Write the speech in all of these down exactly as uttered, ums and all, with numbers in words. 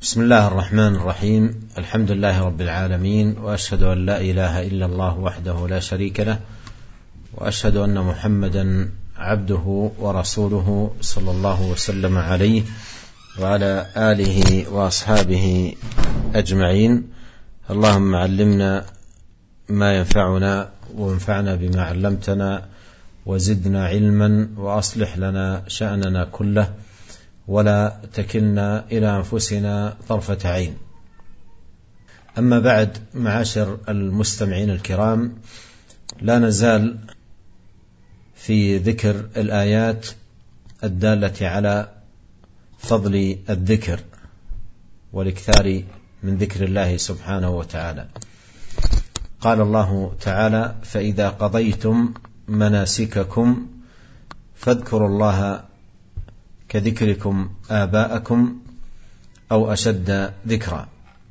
بسم الله الرحمن الرحيم. الحمد لله رب العالمين، وأشهد أن لا إله إلا الله وحده لا شريك له، وأشهد أن محمدا عبده ورسوله صلى الله وسلم عليه وعلى آله وأصحابه أجمعين. اللهم علمنا ما ينفعنا وانفعنا بما علمتنا وزدنا علما وأصلح لنا شأننا كله ولا تكلنا إلى أنفسنا طرفة عين. أما بعد، معاشر المستمعين الكرام، لا نزال في ذكر الآيات الدالة على فضل الذكر والإكثار من ذكر الله سبحانه وتعالى. قال الله تعالى: فإذا قضيتم مناسككم فاذكروا الله كذكركم آباءكم أو أشد ذكرا.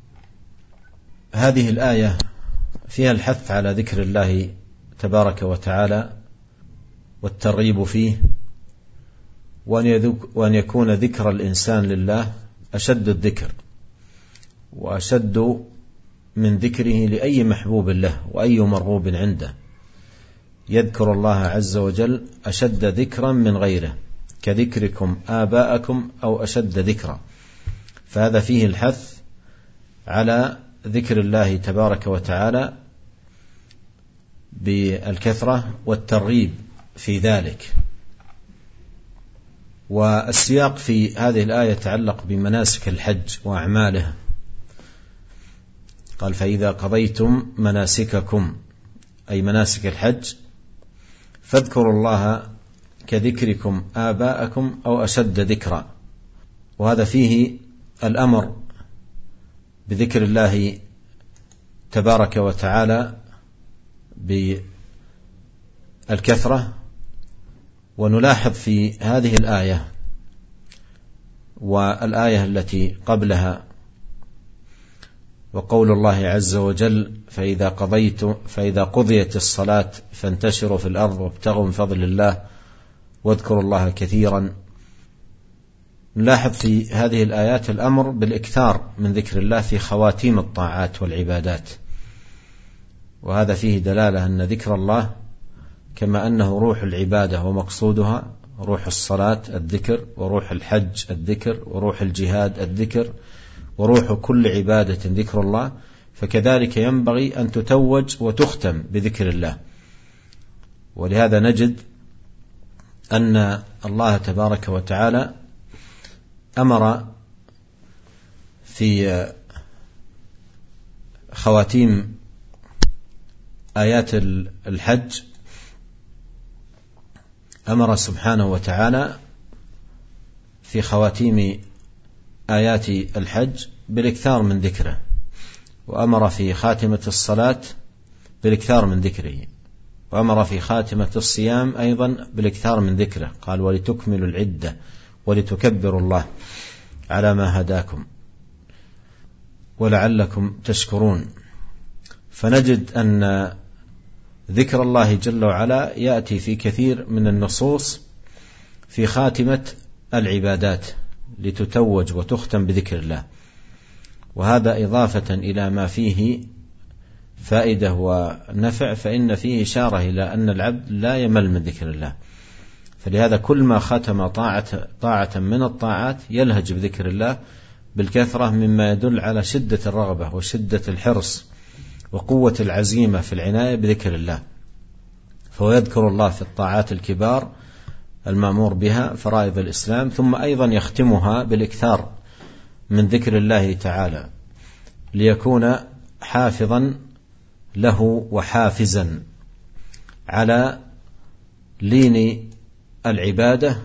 هذه الآية فيها الحث على ذكر الله تبارك وتعالى والترغيب فيه، وأن يكون ذكر الإنسان لله أشد الذكر وأشد من ذكره لأي محبوب له وأي مرغوب عنده. يذكر الله عز وجل أشد ذكرا من غيره، كذكركم آباءكم أو أشد ذكرا. فهذا فيه الحث على ذكر الله تبارك وتعالى بالكثرة والترغيب في ذلك. والسياق في هذه الآية يتعلق بمناسك الحج وأعماله. قال: فإذا قضيتم مناسككم، أي مناسك الحج، فاذكروا الله كذكركم آباءكم أو أشد ذكرا. وهذا فيه الأمر بذكر الله تبارك وتعالى بالكثرة. ونلاحظ في هذه الآية والآية التي قبلها وقول الله عز وجل: فإذا قضيت فإذا قضيت الصلاة فانتشروا في الأرض وابتغوا من فضل الله واذكروا الله كثيرا. نلاحظ في هذه الآيات الأمر بالإكثار من ذكر الله في خواتيم الطاعات والعبادات. وهذا فيه دلالة أن ذكر الله كما أنه روح العبادة ومقصودها، روح الصلاة الذكر، وروح الحج الذكر، وروح الجهاد الذكر، وروح كل عبادة ذكر الله، فكذلك ينبغي أن تتوج وتختم بذكر الله. ولهذا نجد أن الله تبارك وتعالى أمر في خواتيم آيات الحج، أمر سبحانه وتعالى في خواتيم آيات الحج بالإكثار من ذكره، وأمر في خاتمة الصلاة بالإكثار من ذكره، وأمر في خاتمة الصيام أيضا بالإكثار من ذكره. قال: ولتكملوا العدة ولتكبروا الله على ما هداكم ولعلكم تشكرون. فنجد أن ذكر الله جل وعلا يأتي في كثير من النصوص في خاتمة العبادات لتتوج وتختم بذكر الله. وهذا إضافة إلى ما فيه فائدة ونفع، فإن فيه إشارة إلى أن العبد لا يمل من ذكر الله. فلهذا كل ما ختم طاعة, طاعة من الطاعات يلهج بذكر الله بالكثرة، مما يدل على شدة الرغبة وشدة الحرص وقوة العزيمة في العناية بذكر الله. فهو يذكر الله في الطاعات الكبار المأمور بها، فرائض الإسلام، ثم أيضا يختمها بالإكثار من ذكر الله تعالى ليكون حافظا له وحافزا على لين العبادة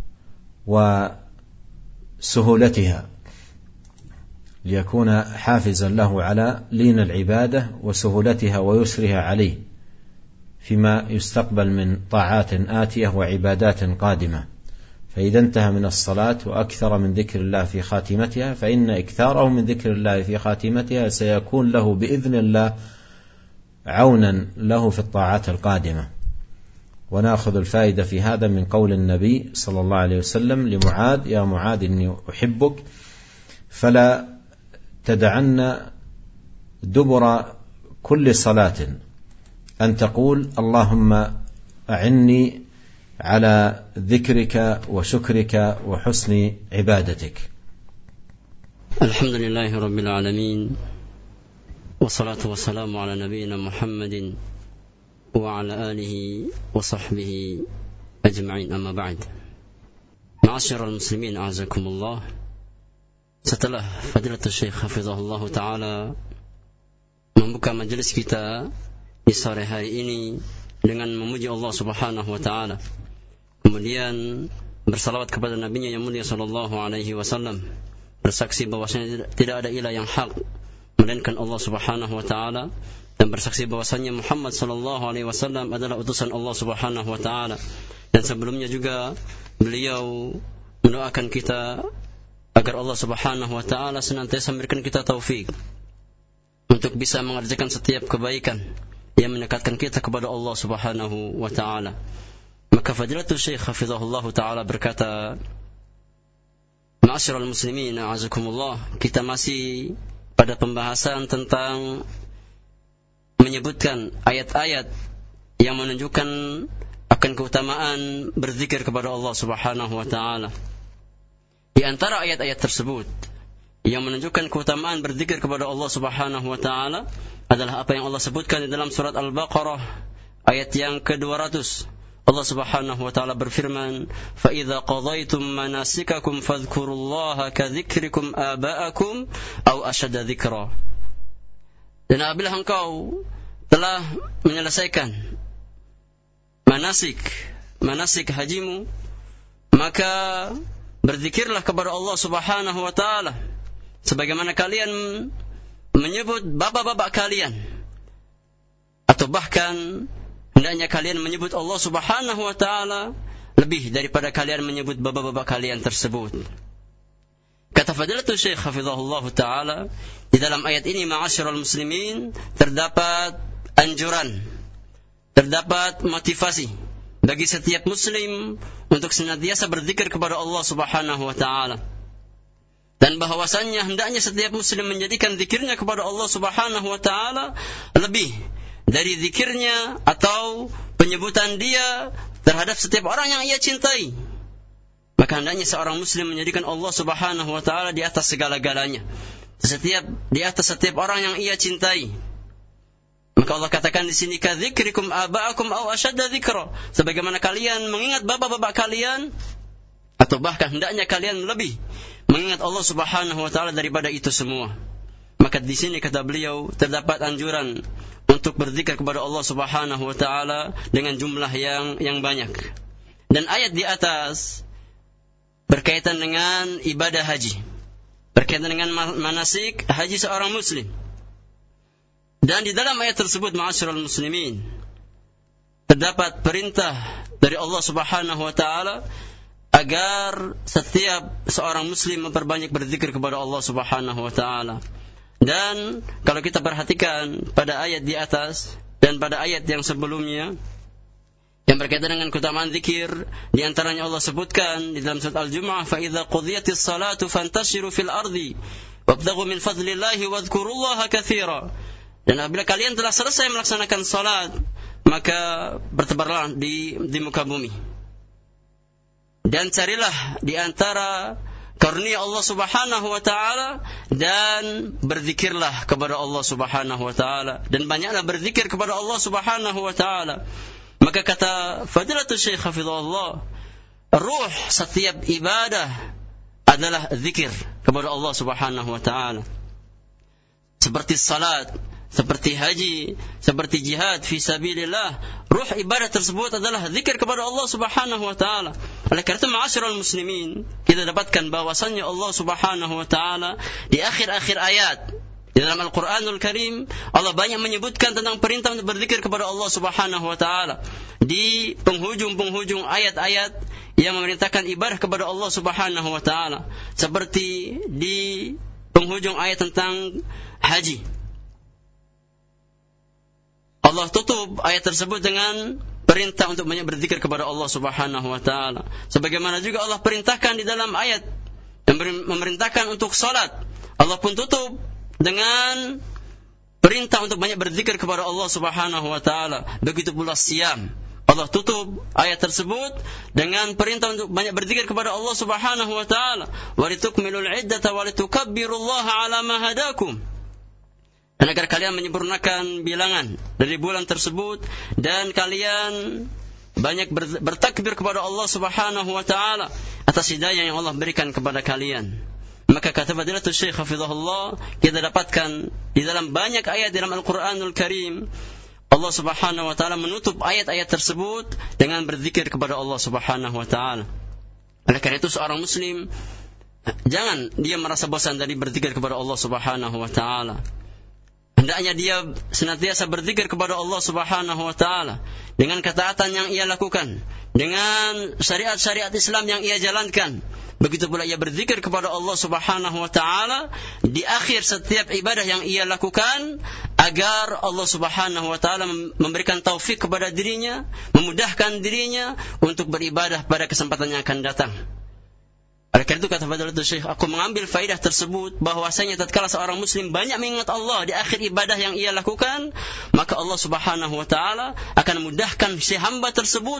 وسهولتها، ليكون حافزا له على لين العبادة وسهولتها ويسرها عليه فيما يستقبل من طاعات آتية وعبادات قادمة. فإذا انتهى من الصلاة وأكثر من ذكر الله في خاتمتها، فإن إكثاره من ذكر الله في خاتمتها سيكون له بإذن الله عونا له في الطاعات القادمة. ونأخذ الفائدة في هذا من قول النبي صلى الله عليه وسلم لمعاذ: يا معاذ إني أحبك فلا تدعن دبر كل صلاة أن تقول اللهم أعني على ذكرك وشكرك وحسن عبادتك. الحمد لله رب العالمين، والصلاة والسلام على نبينا محمد وعلى آله وصحبه أجمعين، أما بعد. Ma'asyiral muslimin, a'azakumullah. Setelah Fadilatul Syekh hafizahullah ta'ala membuka majelis kita di sore hari ini dengan memuji Allah subhanahu wa ta'ala, kemudian bersalawat kepada nabinya yang mulia sallallahu alaihi wasallam, bersaksi bahwasanya tidak ada ilah yang hak melainkan Allah subhanahu wa ta'ala, dan bersaksi bahwasanya Muhammad sallallahu alaihi wasallam adalah utusan Allah subhanahu wa ta'ala. Dan sebelumnya juga beliau mendoakan kita agar Allah subhanahu wa ta'ala senantiasa memberikan kita taufik untuk bisa mengerjakan setiap kebaikan yang mendekatkan kita kepada Allah subhanahu wa ta'ala. Maka Fadilatul Syekh hafizahullah ta'ala berkata, Ma'asyiral muslimin, a'azakumullah, kita masih pada pembahasan tentang menyebutkan ayat-ayat yang menunjukkan akan keutamaan berzikir kepada Allah subhanahu wa ta'ala. Di antara ayat-ayat tersebut yang menunjukkan keutamaan berzikir kepada Allah subhanahu wa ta'ala adalah apa yang Allah sebutkan di dalam surat Al-Baqarah ayat yang ke dua ratus. Allah subhanahu wa ta'ala berfirman, فَإِذَا قَضَيْتُمْ مَنَاسِكَكُمْ فَاذْكُرُوا اللَّهَ كَذِكْرِكُمْ آبَاءَكُمْ أَوْ أَشَدَّ ذِكْرًا. Dan apabila engkau telah menyelesaikan manasik manasik hajimu, maka berzikirlah kepada Allah subhanahu wa ta'ala sebagaimana kalian menyebut bapak-bapak kalian, atau bahkan hendaknya kalian menyebut Allah subhanahu wa ta'ala lebih daripada kalian menyebut bapak-bapak kalian tersebut. Kata Fadilatul Syekh hafizahullah ta'ala, di dalam ayat ini ma'asyiral muslimin terdapat anjuran, terdapat motivasi bagi setiap muslim untuk senantiasa berzikir kepada Allah subhanahu wa ta'ala, dan bahwasannya hendaknya setiap muslim menjadikan zikirnya kepada Allah subhanahu wa ta'ala lebih dari zikirnya atau penyebutan dia terhadap setiap orang yang ia cintai. Maka hendaknya seorang muslim menjadikan Allah subhanahu wa ta'ala di atas segala-galanya, setiap di atas setiap orang yang ia cintai. Maka Allah katakan di sini, kadzikrikum aba'akum aw ashadda dzikra, sebagaimana kalian mengingat bapak-bapak kalian, atau bahkan hendaknya kalian lebih mengingat Allah subhanahu wa ta'ala daripada itu semua. Maka di sini kata beliau terdapat anjuran untuk berzikir kepada Allah subhanahu wa ta'ala dengan jumlah yang yang banyak. Dan ayat di atas berkaitan dengan ibadah haji, berkaitan dengan manasik haji seorang muslim. Dan di dalam ayat tersebut, ma'asyiral muslimin, terdapat perintah dari Allah subhanahu wa ta'ala agar setiap seorang muslim memperbanyak berzikir kepada Allah subhanahu wa ta'ala. Dan kalau kita perhatikan pada ayat di atas dan pada ayat yang sebelumnya yang berkaitan dengan keutamaan zikir, di antaranya Allah sebutkan di dalam surat Al-Jumu'ah, فَإِذَا قُضِيَتِ الصَّلَاةُ فَانْتَشِرُوا فِي الْأَرْضِ وَابْتَغُوا مِنْ فَضْلِ اللَّهِ وَاذْكُرُوا اللَّهَ كَثِيرًا. Dan apabila kalian telah selesai melaksanakan salat, maka bertebarlah di, di muka bumi, dan carilah di antara karunia Allah subhanahu wa ta'ala, dan berzikirlah kepada Allah subhanahu wa ta'ala, dan banyaklah berzikir kepada Allah subhanahu wa ta'ala. Maka kata Fadilatul Syekh hafizahullah, ruh setiap ibadah adalah zikir kepada Allah subhanahu wa ta'ala. Seperti salat, seperti haji, seperti jihad fi sabilillah, ruh ibadah tersebut adalah zikir kepada Allah subhanahu wa ta'ala. Oleh karena itu, ma'asyiral muslimin, kita dapatkan bahwasannya Allah subhanahu wa ta'ala di akhir-akhir ayat di dalam Al-Quranul Karim, Allah banyak menyebutkan tentang perintah untuk berzikir kepada Allah subhanahu wa ta'ala. Di penghujung-penghujung ayat-ayat yang memerintahkan ibadah kepada Allah subhanahu wa ta'ala, seperti di penghujung ayat tentang haji, Allah tutup ayat tersebut dengan perintah untuk banyak berzikir kepada Allah subhanahu wa ta'ala. Sebagaimana juga Allah perintahkan di dalam ayat yang memerintahkan untuk salat, Allah pun tutup dengan perintah untuk banyak berzikir kepada Allah Subhanahu wa taala. Begitu pula siyam. Allah tutup ayat tersebut dengan perintah untuk banyak berzikir kepada Allah Subhanahu wa taala. Wa litukmilul iddata wa litukabbirullaha ala ma hadakum. Dan agar kalian menyempurnakan bilangan dari bulan tersebut dan kalian banyak bertakbir kepada Allah Subhanahu wa taala atas hidayah yang Allah berikan kepada kalian. Maka kata Fadilatul Syekh hafizahullah, kita dapatkan di dalam banyak ayat dalam Al-Qur'anul Karim Allah Subhanahu wa taala menutup ayat-ayat tersebut dengan berzikir kepada Allah Subhanahu wa taala. Oleh karena itu seorang muslim jangan dia merasa bosan dari berzikir kepada Allah Subhanahu wa taala. Hendaknya dia senantiasa berzikir kepada Allah Subhanahu wa taala dengan ketaatan yang ia lakukan, dengan syariat-syariat Islam yang ia jalankan. Begitu pula ia berzikir kepada Allah Subhanahu wa taala di akhir setiap ibadah yang ia lakukan, agar Allah Subhanahu wa taala memberikan taufik kepada dirinya, memudahkan dirinya untuk beribadah pada kesempatan yang akan datang. Oleh karena itu kata Fadilatul Syekh, aku mengambil faidah tersebut bahwasanya tatkala seorang muslim banyak mengingat Allah di akhir ibadah yang ia lakukan, maka Allah Subhanahu wa taala akan memudahkan si hamba tersebut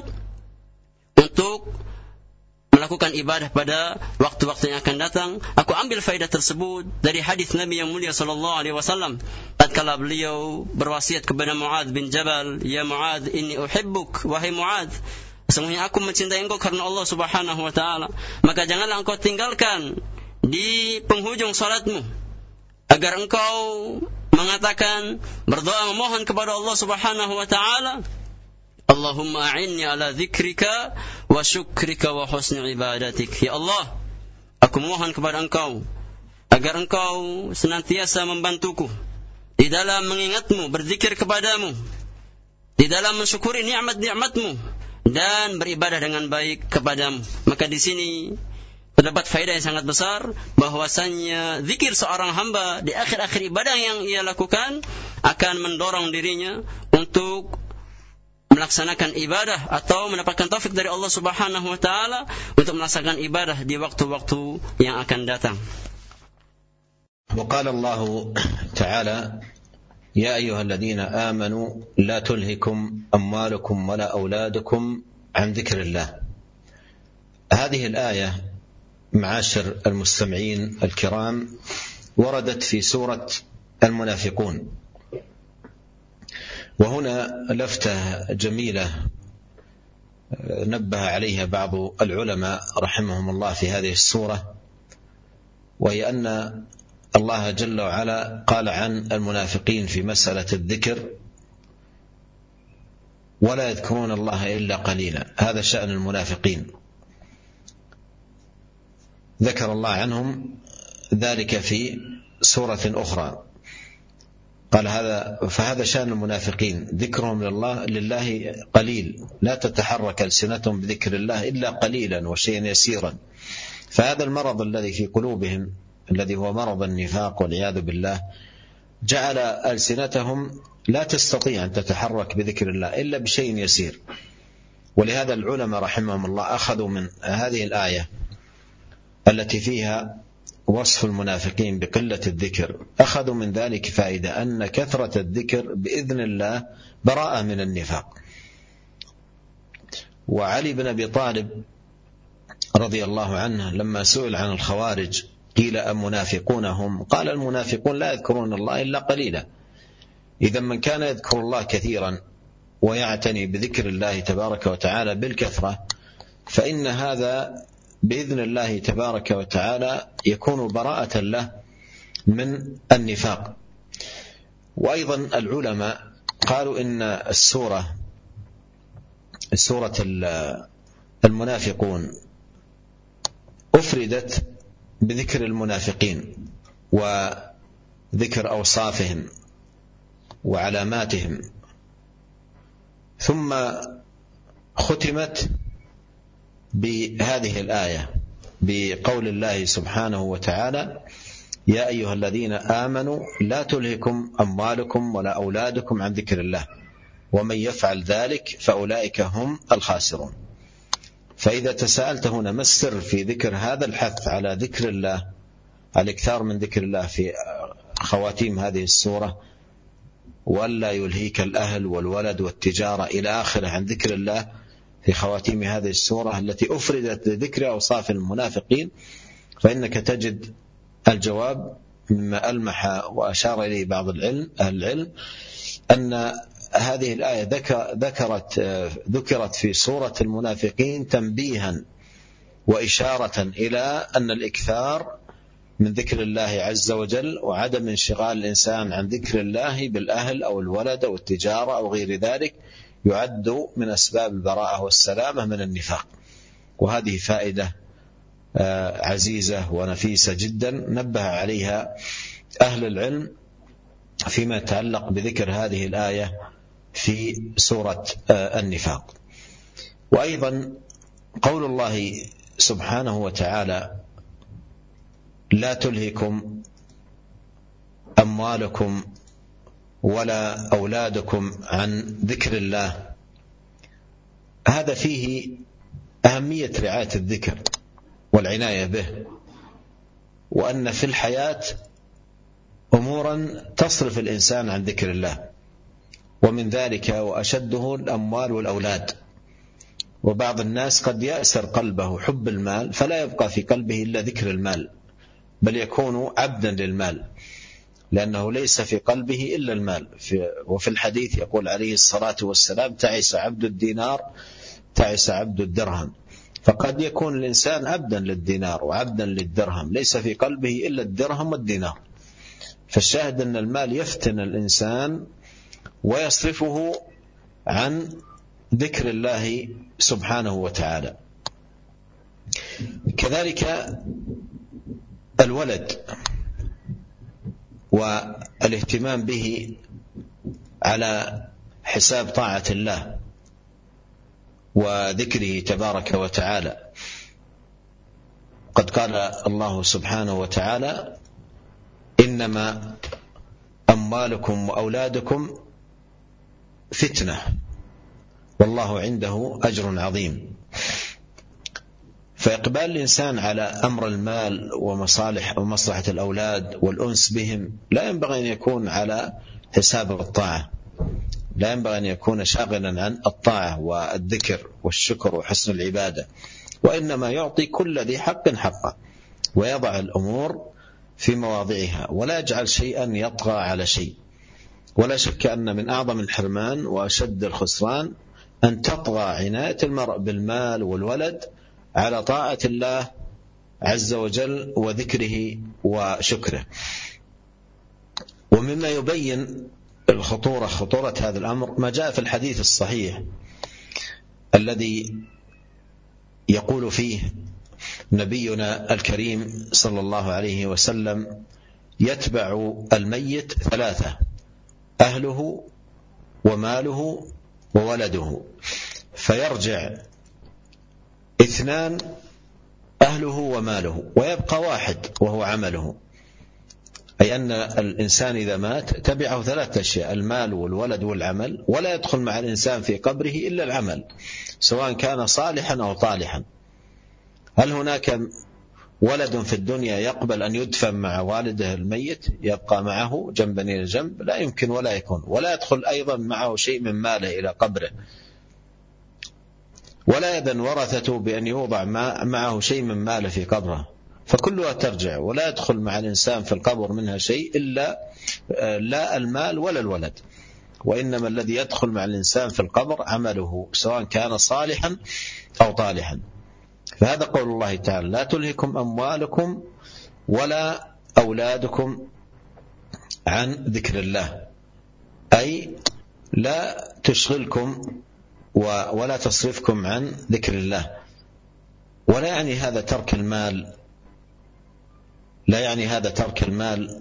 untuk melakukan ibadah pada waktu-waktu yang akan datang. Aku ambil faedah tersebut dari hadis Nabi yang mulia sallallahu alaihi wasallam tatkala beliau berwasiat kepada Muadz bin Jabal, "Ya Muadz, inni uhibbuk, wahai Muadz, sesungguhnya aku mencintai engkau karena Allah Subhanahu wa taala. Maka janganlah engkau tinggalkan di penghujung salatmu, agar engkau mengatakan, berdoa memohon kepada Allah Subhanahu wa taala, Allahumma a'inni ala dzikrika wa syukrika wa husni ibadatik. Ya Allah, aku mohon kepada engkau agar engkau senantiasa membantuku di dalam mengingatmu, berzikir kepadamu, di dalam mensyukuri nikmat-nikmatmu dan beribadah dengan baik kepadamu. Maka di sini terdapat faedah yang sangat besar bahwasannya zikir seorang hamba di akhir-akhir ibadah yang ia lakukan akan mendorong dirinya untuk melaksanakan ibadah atau mendapatkan taufik dari Allah Subhanahu wa taala untuk melaksanakan ibadah di waktu-waktu yang akan datang. وقال الله تعالى يا أيها الذين آمنوا لا تلهكم أموالكم ولا أولادكم عن ذكر الله. هذه الآية معاشر المستمعين الكرام وردت في سورة المنافقون، وهنا لفتة جميلة نبه عليها بعض العلماء رحمهم الله في هذه السورة، وهي أن الله جل وعلا قال عن المنافقين في مسألة الذكر ولا يذكرون الله إلا قليلا. هذا شأن المنافقين، ذكر الله عنهم ذلك في سورة أخرى، قال هذا فهذا شأن المنافقين، ذكرهم لله لله قليل، لا تتحرك ألسنتهم بذكر الله إلا قليلا وشيئا يسيرا. فهذا المرض الذي في قلوبهم الذي هو مرض النفاق والعياذ بالله جعل ألسنتهم لا تستطيع أن تتحرك بذكر الله إلا بشيء يسير. ولهذا العلماء رحمهم الله أخذوا من هذه الآية التي فيها وصف المنافقين بقلة الذكر، أخذوا من ذلك فائدة أن كثرة الذكر بإذن الله براءة من النفاق. وعلي بن أبي طالب رضي الله عنه لما سئل عن الخوارج قيل أمنافقون هم؟ قال المنافقون لا يذكرون الله إلا قليلا. إذا من كان يذكر الله كثيرا ويعتني بذكر الله تبارك وتعالى بالكثرة فإن هذا بإذن الله تبارك وتعالى يكون براءة له من النفاق. وأيضا العلماء قالوا إن السورة سورة المنافقون أفردت بذكر المنافقين وذكر أوصافهم وعلاماتهم، ثم ختمت بهذه الآية بقول الله سبحانه وتعالى يا أيها الذين آمنوا لا تلهكم أموالكم ولا أولادكم عن ذكر الله ومن يفعل ذلك فأولئك هم الخاسرون. فإذا تساءلت هنا ما السر في ذكر هذا الحث على ذكر الله، الاكثار من ذكر الله في خواتيم هذه السورة، ولا يلهيك الأهل والولد والتجارة إلى آخره عن ذكر الله في خواتيم هذه السورة التي أفردت لذكر أوصاف المنافقين، فإنك تجد الجواب مما ألمح وأشار إليه بعض العلم أهل العلم أن هذه الآية ذكرت ذكرت في سورة المنافقين تنبيها وإشارة إلى أن الإكثار من ذكر الله عز وجل وعدم انشغال الإنسان عن ذكر الله بالأهل أو الولد أو التجارة أو غير ذلك يعد من أسباب البراءة والسلامة من النفاق. وهذه فائدة عزيزة ونفيسة جدا نبه عليها أهل العلم فيما يتعلق بذكر هذه الآية في سورة النفاق. وأيضا قول الله سبحانه وتعالى لا تلهكم أموالكم ولا أولادكم عن ذكر الله، هذا فيه أهمية رعاية الذكر والعناية به، وأن في الحياة أمورا تصرف الإنسان عن ذكر الله، ومن ذلك وأشده الأموال والأولاد. وبعض الناس قد يأسر قلبه حب المال فلا يبقى في قلبه إلا ذكر المال، بل يكون عبدا للمال لأنه ليس في قلبه إلا المال. وفي الحديث يقول عليه الصلاة والسلام تعس عبد الدينار تعس عبد الدرهم. فقد يكون الإنسان عبدا للدينار وعبدا للدرهم ليس في قلبه إلا الدرهم والدينار. فالشاهد أن المال يفتن الإنسان ويصرفه عن ذكر الله سبحانه وتعالى. كذلك الولد والاهتمام به على حساب طاعة الله وذكره تبارك وتعالى. قد قال الله سبحانه وتعالى إنما أموالكم وأولادكم فتنة والله عنده أجر عظيم. فإقبال الإنسان على أمر المال ومصالح ومصلحة الأولاد والأنس بهم لا ينبغي أن يكون على حساب الطاعة، لا ينبغي أن يكون شاغلا عن الطاعة والذكر والشكر وحسن العبادة، وإنما يعطي كل ذي حق حقه ويضع الأمور في مواضعها ولا يجعل شيئا يطغى على شيء. ولا شك أن من أعظم الحرمان وأشد الخسران أن تطغى عناية المرء بالمال والولد على طاعة الله عز وجل وذكره وشكره. ومما يبين الخطورة خطورة هذا الأمر ما جاء في الحديث الصحيح الذي يقول فيه نبينا الكريم صلى الله عليه وسلم يتبع الميت ثلاثة: أهله وماله وولده، فيرجع اثنان أهله وماله ويبقى واحد وهو عمله. أي أن الإنسان إذا مات تبعه ثلاثة أشياء: المال والولد والعمل، ولا يدخل مع الإنسان في قبره إلا العمل سواء كان صالحا أو طالحا. هل هناك ولد في الدنيا يقبل أن يدفن مع والده الميت يبقى معه جنبا إلى جنب؟ لا يمكن ولا يكون. ولا يدخل أيضا معه شيء من ماله إلى قبره، ولا يذن ورثته بأن يوضع معه شيء من ماله في قبره، فكلها ترجع ولا يدخل مع الإنسان في القبر منها شيء إلا لا المال ولا الولد. وإنما الذي يدخل مع الإنسان في القبر عمله سواء كان صالحا أو طالحا. فهذا قول الله تعالى لا تلهكم أموالكم ولا أولادكم عن ذكر الله، أي لا تشغلكم ولا تصرفكم عن ذكر الله. ولا يعني هذا ترك المال، لا يعني هذا ترك المال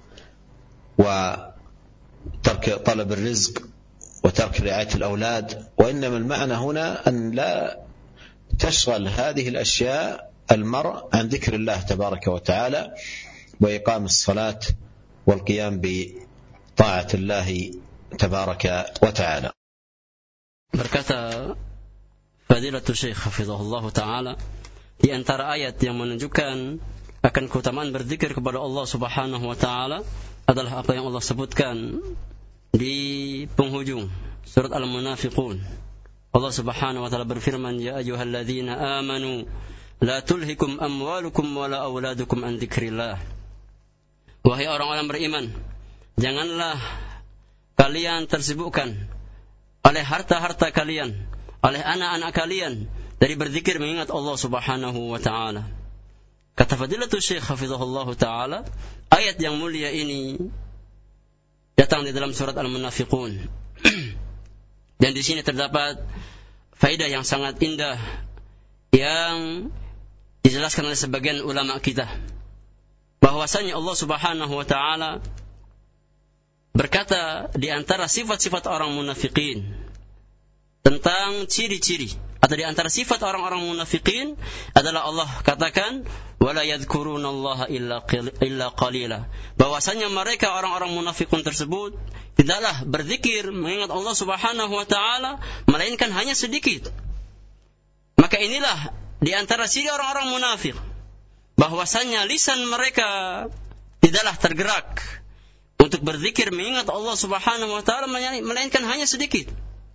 وترك طلب الرزق وترك رعاية الأولاد، وإنما المعنى هنا أن لا تشغل هذه الأشياء المرء عن ذكر الله تبارك وتعالى وإقام الصلاة والقيام بطاعة الله تبارك وتعالى. Berkata Fadilatul Syekh hafizahullah ta'ala, di antara ayat yang menunjukkan akan keutamaan berzikir kepada Allah subhanahu wa ta'ala adalah apa yang Allah sebutkan di penghujung surat Al-Munafiqun. Allah Subhanahu wa taala berfirman, ya ayyuhalladzina amanu la tulhikum amwalukum wala auladukum an dzikrillah. Wahai orang-orang beriman, janganlah kalian tersibukkan oleh harta-harta kalian, oleh anak-anak kalian dari berzikir mengingat Allah Subhanahu wa taala. Kata Fadilatul Syekh hafizahullah taala, ayat yang mulia ini datang di dalam surat Al-Munafiqun. Dan di sini terdapat faedah yang sangat indah yang dijelaskan oleh sebagian ulama kita, bahwasanya Allah Subhanahu wa taala berkata di antara sifat-sifat orang munafikin tentang ciri-ciri, atau di antara sifat orang-orang munafikin adalah Allah katakan wala yadhkurunallaha illa illa qalila, bahwasanya mereka orang-orang munafikun tersebut tidaklah berzikir mengingat Allah Subhanahu wa taala melainkan hanya sedikit. Maka inilah di antara ciri orang-orang munafik, bahwasanya lisan mereka tidaklah tergerak untuk berzikir mengingat Allah Subhanahu wa taala melainkan hanya sedikit.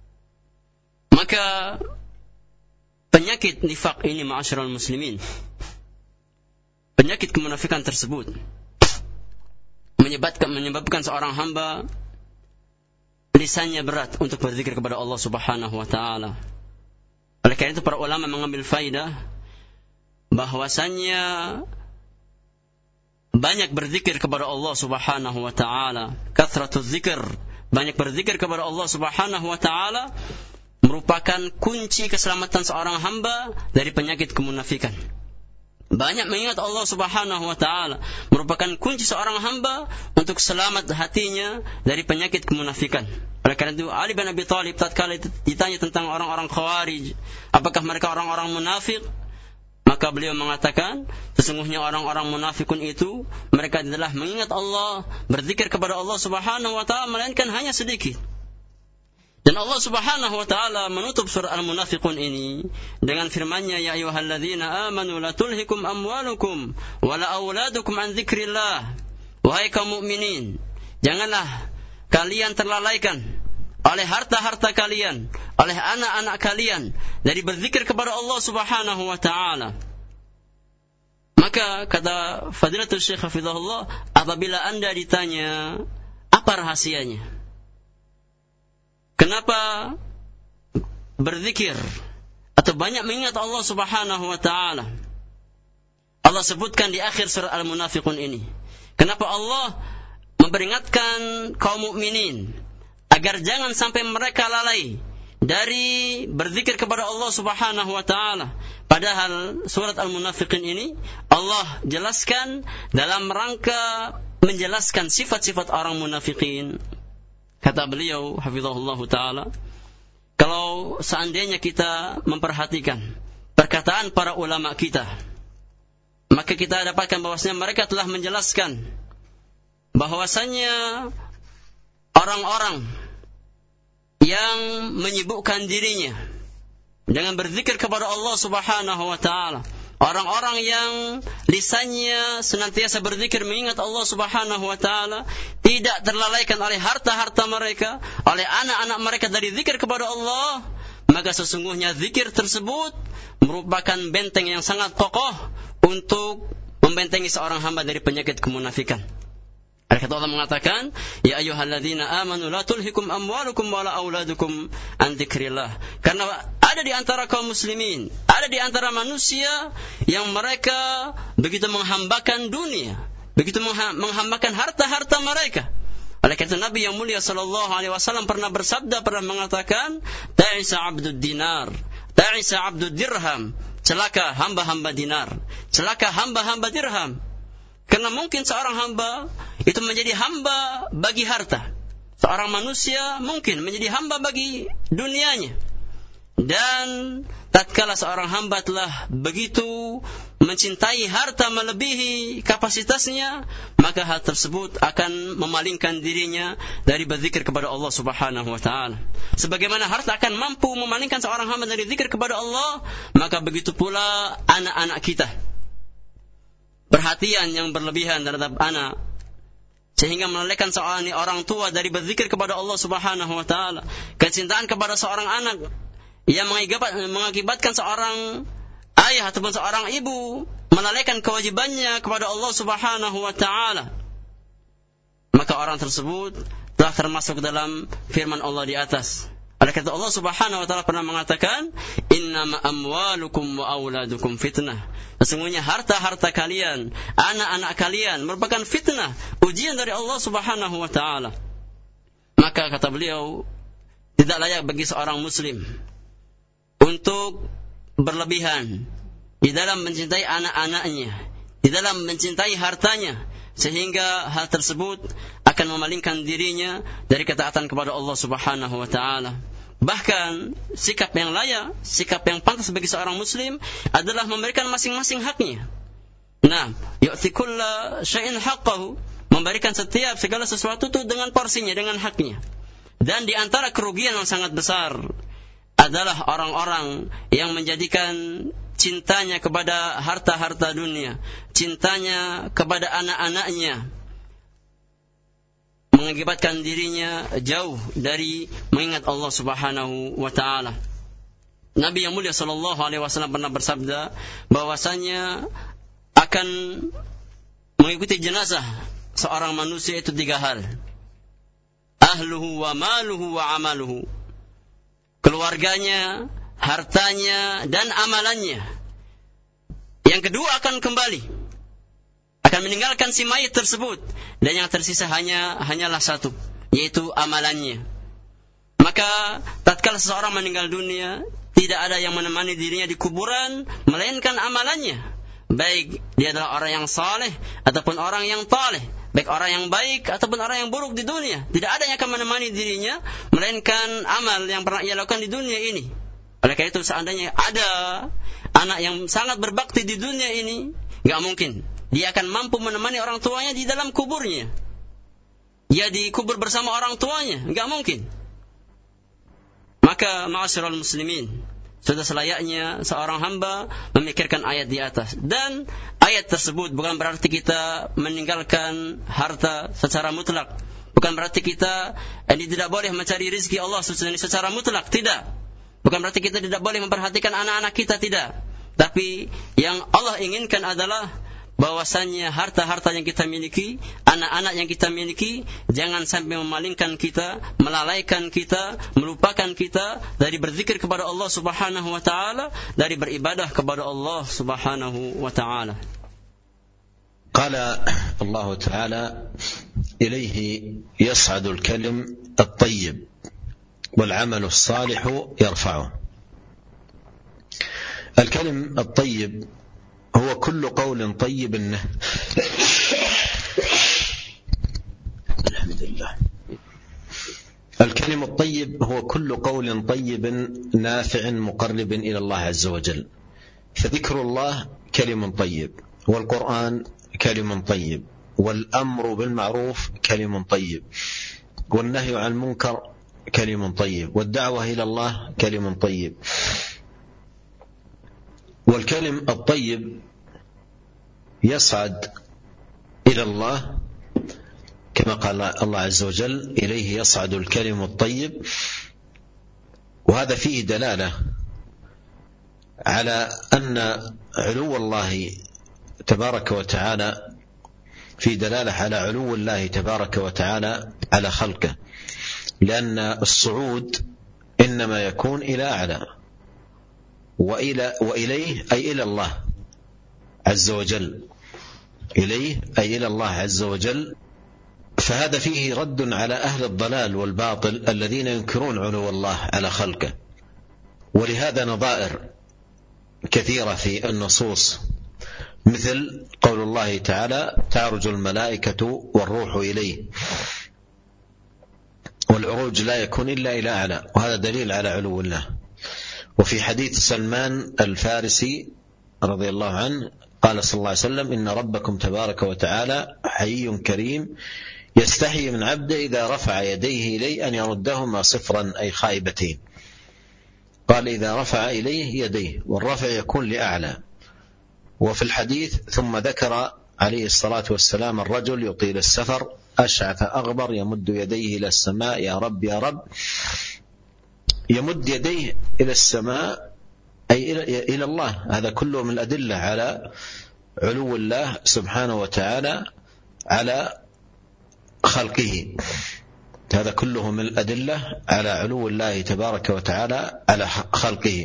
Maka penyakit nifak ini, ma'asyiral muslimin, penyakit kemunafikan tersebut menyebabkan menyebabkan seorang hamba lisannya berat untuk berzikir kepada Allah Subhanahu wa taala. Oleh karena itu para ulama mengambil faidah bahwasanya banyak berzikir kepada Allah Subhanahu wa taala, kathratuz zikr, banyak berzikir kepada Allah Subhanahu wa taala merupakan kunci keselamatan seorang hamba dari penyakit kemunafikan. Banyak mengingat Allah Subhanahu wa taala merupakan kunci seorang hamba untuk selamat hatinya dari penyakit kemunafikan. Oleh karena itu Ali bin Abi Thalib tatkala ditanya tentang orang-orang Khawarij, apakah mereka orang-orang munafik? Maka beliau mengatakan, sesungguhnya orang-orang munafikun itu mereka adalah mengingat Allah, berzikir kepada Allah Subhanahu wa taala melainkan hanya sedikit. Dan Allah Subhanahu wa taala menutup surah Al-Munafiqun ini dengan firman-Nya, ya ayyuhalladzina amanu la tulhikum amwalukum wala auladukum an dzikrillah. Wahai kaum mukminin, janganlah kalian terlalaikan oleh harta-harta kalian, oleh anak-anak kalian dari berzikir kepada Allah Subhanahu wa taala. Maka kata Fadilatul Syekh hafizahullah, apabila Anda ditanya apa rahasianya, kenapa berzikir atau banyak mengingat Allah Subhanahu wa taala, Allah sebutkan di akhir surah Al-Munafiqun ini, kenapa Allah memperingatkan kaum mukminin agar jangan sampai mereka lalai dari berzikir kepada Allah Subhanahu wa taala. Padahal surat Al-Munafiqin ini Allah jelaskan dalam rangka menjelaskan sifat-sifat orang munafikin. Kata beliau hafizahullah taala, kalau seandainya kita memperhatikan perkataan para ulama kita, maka kita dapatkan bahwasanya mereka telah menjelaskan bahwasanya orang-orang yang menyibukkan dirinya dengan berzikir kepada Allah Subhanahu wa taala, orang-orang yang lisannya senantiasa berzikir mengingat Allah Subhanahu wa taala, tidak terlalaikan oleh harta-harta mereka, oleh anak-anak mereka dari zikir kepada Allah, maka sesungguhnya zikir tersebut merupakan benteng yang sangat kokoh untuk membentengi seorang hamba dari penyakit kemunafikan. Kata Allah mengatakan, ya ayyuhalladzina amanu la tulhikum amwalukum wala auladukum an dzikrillah. Karena ada di antara kaum muslimin, ada di antara manusia yang mereka begitu menghambakan dunia, begitu menghambakan harta-harta mereka. Oleh karena Nabi yang mulia sallallahu alaihi wasallam pernah bersabda, pernah mengatakan, ta'isa 'abdud dinar, ta'isa 'abdud dirham, celaka hamba-hamba dinar, celaka hamba-hamba dirham. Karena mungkin seorang hamba itu menjadi hamba bagi harta. Seorang manusia mungkin menjadi hamba bagi dunianya. Dan tatkala seorang hamba telah begitu mencintai harta melebihi kapasitasnya, maka hal tersebut akan memalingkan dirinya dari berzikir kepada Allah Subhanahu wa taala. Sebagaimana harta akan mampu memalingkan seorang hamba dari zikir kepada Allah, maka begitu pula anak-anak kita. Perhatian yang berlebihan terhadap anak sehingga melalaikan seorang orang tua dari berzikir kepada Allah Subhanahu wa taala. Kecintaan kepada seorang anak yang mengakibatkan seorang ayah ataupun seorang ibu melalaikan kewajibannya kepada Allah Subhanahu wa taala, maka orang tersebut telah termasuk dalam firman Allah di atas. Oleh karena Allah Subhanahu wa taala pernah mengatakan, "Innama amwalukum wa auladukum fitnah." Sesungguhnya harta-harta kalian, anak-anak kalian merupakan fitnah, ujian dari Allah Subhanahu wa taala. Maka kata beliau, tidak layak bagi seorang muslim untuk berlebihan di dalam mencintai anak-anaknya, di dalam mencintai hartanya, sehingga hal tersebut akan memalingkan dirinya dari ketaatan kepada Allah Subhanahu wa taala. Bahkan sikap yang layak, sikap yang pantas bagi seorang muslim adalah memberikan masing-masing haknya. Nah, yu'ti kulla syai'in haqqahu, memberikan setiap segala sesuatu itu dengan porsinya, dengan haknya. Dan di antara kerugian yang sangat besar adalah orang-orang yang menjadikan cintanya kepada harta-harta dunia, cintanya kepada anak-anaknya, mengakibatkan dirinya jauh dari mengingat Allah Subhanahu wa taala. Nabi yang mulia sallallahu alaihi wasallam pernah bersabda bahwasanya akan mengikuti jenazah seorang manusia itu tiga hal. Ahluhu wa maluhu wa amaluhu. Keluarganya, hartanya, dan amalannya. Yang kedua akan kembali, akan meninggalkan si mayit tersebut, dan yang tersisa hanya hanyalah satu, yaitu amalannya. Maka tatkala seseorang meninggal dunia, tidak ada yang menemani dirinya di kuburan melainkan amalannya, baik dia adalah orang yang saleh ataupun orang yang taleh, baik orang yang baik ataupun orang yang buruk di dunia. Tidak ada yang akan menemani dirinya melainkan amal yang pernah ia lakukan di dunia ini. Oleh karena itu, seandainya ada anak yang sangat berbakti di dunia ini, gak mungkin dia akan mampu menemani orang tuanya di dalam kuburnya. Dia dikubur bersama orang tuanya, gak mungkin. Maka ma'asyiral muslimin, sudah selayaknya seorang hamba memikirkan ayat di atas. Dan ayat tersebut bukan berarti kita meninggalkan harta secara mutlak, bukan berarti kita ini tidak boleh mencari rezeki Allah secara mutlak, tidak. Bukan berarti kita tidak boleh memperhatikan anak-anak kita, tidak. Tapi yang Allah inginkan adalah bahwasannya harta-harta yang kita miliki, anak-anak yang kita miliki, jangan sampai memalingkan kita, melalaikan kita, melupakan kita dari berzikir kepada Allah Subhanahu wa taala, dari beribadah kepada Allah Subhanahu wa taala. Qala Allah Ta'ala, "Ilaihi yas'adu al-kalim at-tayyib wal 'amalu as-salihu yarfa'uhu." Al-kalim at-tayyib هو كل قول طيب الحمد لله الكلم الطيب هو كل قول طيب نافع مقرب إلى الله عز وجل. فذكر الله كلم طيب، والقرآن كلم طيب، والأمر بالمعروف كلم طيب، والنهي عن المنكر كلم طيب، والدعوة إلى الله كلم طيب. والكلم الطيب يصعد إلى الله كما قال الله عز وجل: إليه يصعد الكلم الطيب. وهذا فيه دلالة على أن علو الله تبارك وتعالى، في دلالة على علو الله تبارك وتعالى على خلقه، لأن الصعود إنما يكون إلى أعلى، وإلى وإليه أي إلى الله عز وجل، إليه أي إلى الله عز وجل. فهذا فيه رد على أهل الضلال والباطل الذين ينكرون علو الله على خلقه. ولهذا نظائر كثيرة في النصوص، مثل قول الله تعالى: تعرج الملائكة والروح إليه، والعروج لا يكون إلا إلى أعلى، وهذا دليل على علو الله. وفي حديث سلمان الفارسي رضي الله عنه قال صلى الله عليه وسلم: إن ربكم تبارك وتعالى حي كريم يستحي من عبده إذا رفع يديه إليه أن يردهما صفرا أي خائبتين. قال: إذا رفع إليه يديه، والرفع يكون لأعلى. وفي الحديث ثم ذكر عليه الصلاة والسلام الرجل يطيل السفر أشعث أغبر يمد يديه إلى السماء يا رب يا رب. يمد يديه إلى السماء أي إلى الله، هذا كله من الأدلة على علو الله سبحانه وتعالى على خلقه، هذا كله من الأدلة على علو الله تبارك وتعالى على خلقه.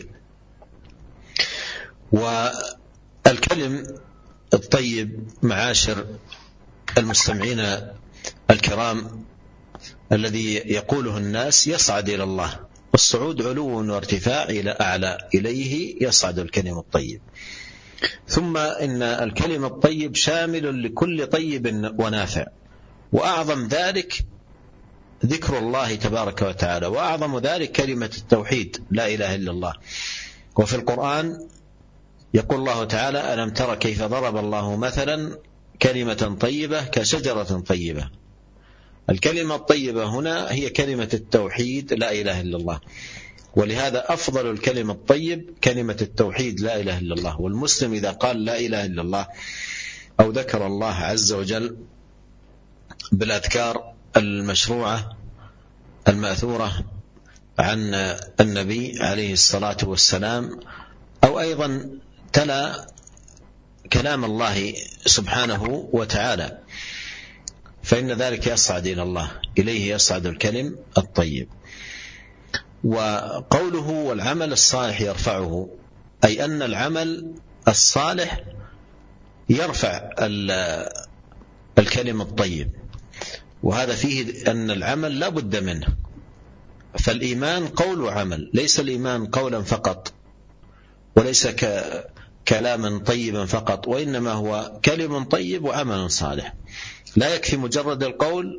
والكلم الطيب معاشر المستمعين الكرام الذي يقوله الناس يصعد إلى الله، والصعود علو وارتفاع إلى أعلى، إليه يصعد الكلم الطيب. ثم إن الكلم الطيب شامل لكل طيب ونافع، وأعظم ذلك ذكر الله تبارك وتعالى، وأعظم ذلك كلمة التوحيد لا إله إلا الله. وفي القرآن يقول الله تعالى ألم تر كيف ضرب الله مثلا كلمة طيبة كشجرة طيبة. الكلمة الطيبة هنا هي كلمة التوحيد لا إله إلا الله، ولهذا أفضل الكلمة الطيب كلمة التوحيد لا إله إلا الله. والمسلم إذا قال لا إله إلا الله أو ذكر الله عز وجل بالأذكار المشروعة المأثورة عن النبي عليه الصلاة والسلام، أو أيضا تلا كلام الله سبحانه وتعالى، فإن ذلك يصعد إلى الله، إليه يصعد الكلم الطيب. وقوله والعمل الصالح يرفعه، أي أن العمل الصالح يرفع الكلم الطيب، وهذا فيه أن العمل لا بد منه. فالإيمان قول وعمل، ليس الإيمان قولا فقط وليس كلاما طيبا فقط، وإنما هو كلم طيب وعمل صالح. لا يكفي مجرد القول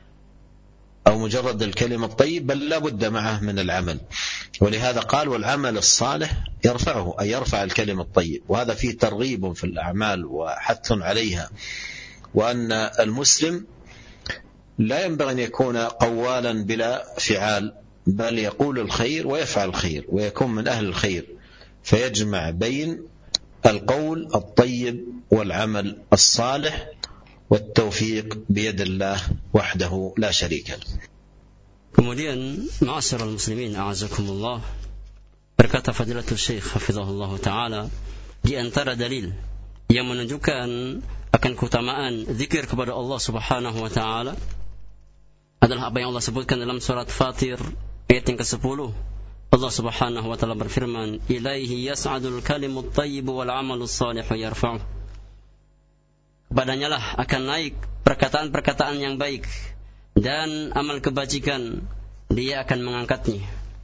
أو مجرد الكلمة الطيب، بل لا بد معه من العمل. ولهذا قال والعمل الصالح يرفعه، أي يرفع الكلمة الطيب، وهذا فيه ترغيب في الأعمال وحث عليها، وأن المسلم لا ينبغي أن يكون قوالا بلا فعال، بل يقول الخير ويفعل الخير ويكون من أهل الخير، فيجمع بين القول الطيب والعمل الصالح، والتوفيق بيد الله وحده لا شريك له. Kemudian ma'asyiral muslimin a'azakumullah, berkata Fadilatul Syekh hafizahullah taala, di antara dalil yang menunjukkan akan keutamaan zikir kepada Allah Subhanahu wa taala adalah apa yang Allah sebutkan dalam surat Fatir ayat yang kesepuluh. Allah Subhanahu wa taala berfirman, ilaihi yas'adul kalimut thayyib wal 'amalus shalihu yarfa'uh. Kepadanya lah akan naik perkataan-perkataan yang baik dan amal kebajikan, dia akan mengangkatnya.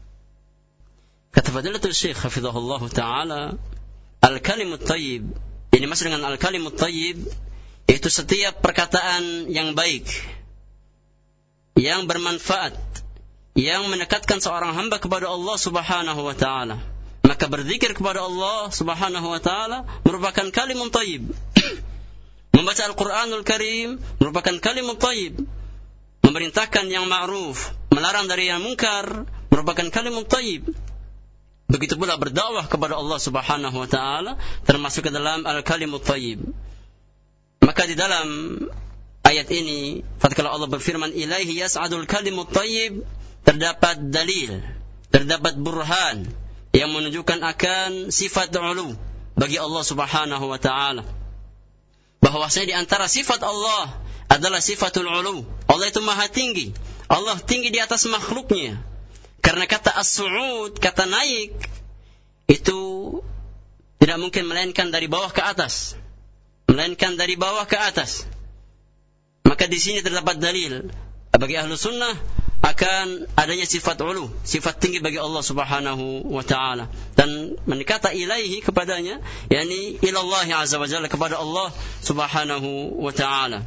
Kata Fadilatul Syekh hafizahullah taala, al-kalimut thayyib, ini maksud dengan al-kalimut thayyib itu setiap perkataan yang baik, yang bermanfaat, yang mendekatkan seorang hamba kepada Allah Subhanahu wa taala. Maka berzikir kepada Allah Subhanahu wa taala merupakan kalimat thayyib. Membaca Al-Quranul Karim merupakan kalimat thayyib. Memerintahkan yang ma'ruf, melarang dari yang munkar merupakan kalimat thayyib. Begitu pula berdakwah kepada Allah Subhanahu wa taala termasuk ke dalam al-kalimat thayyib. Maka di dalam ayat ini tatkala Allah berfirman ilaihi yas'adul kalimut thayyib, terdapat dalil, terdapat burhan yang menunjukkan akan sifat ulu bagi Allah Subhanahu wa taala. Bahwasanya di antara sifat Allah adalah sifatul ulu. Allah itu maha tinggi. Allah tinggi di atas makhluknya. Karena kata as-su'ud, kata naik, itu tidak mungkin melainkan dari bawah ke atas. Melainkan dari bawah ke atas. Maka di sini terdapat dalil bagi ahlu sunnah akan adanya sifat ulu, sifat tinggi bagi Allah Subhanahu wa taala, dan mendekata ilaihi kepadanya, yakni ilallah azza wa jalla, kepada Allah Subhanahu wa taala.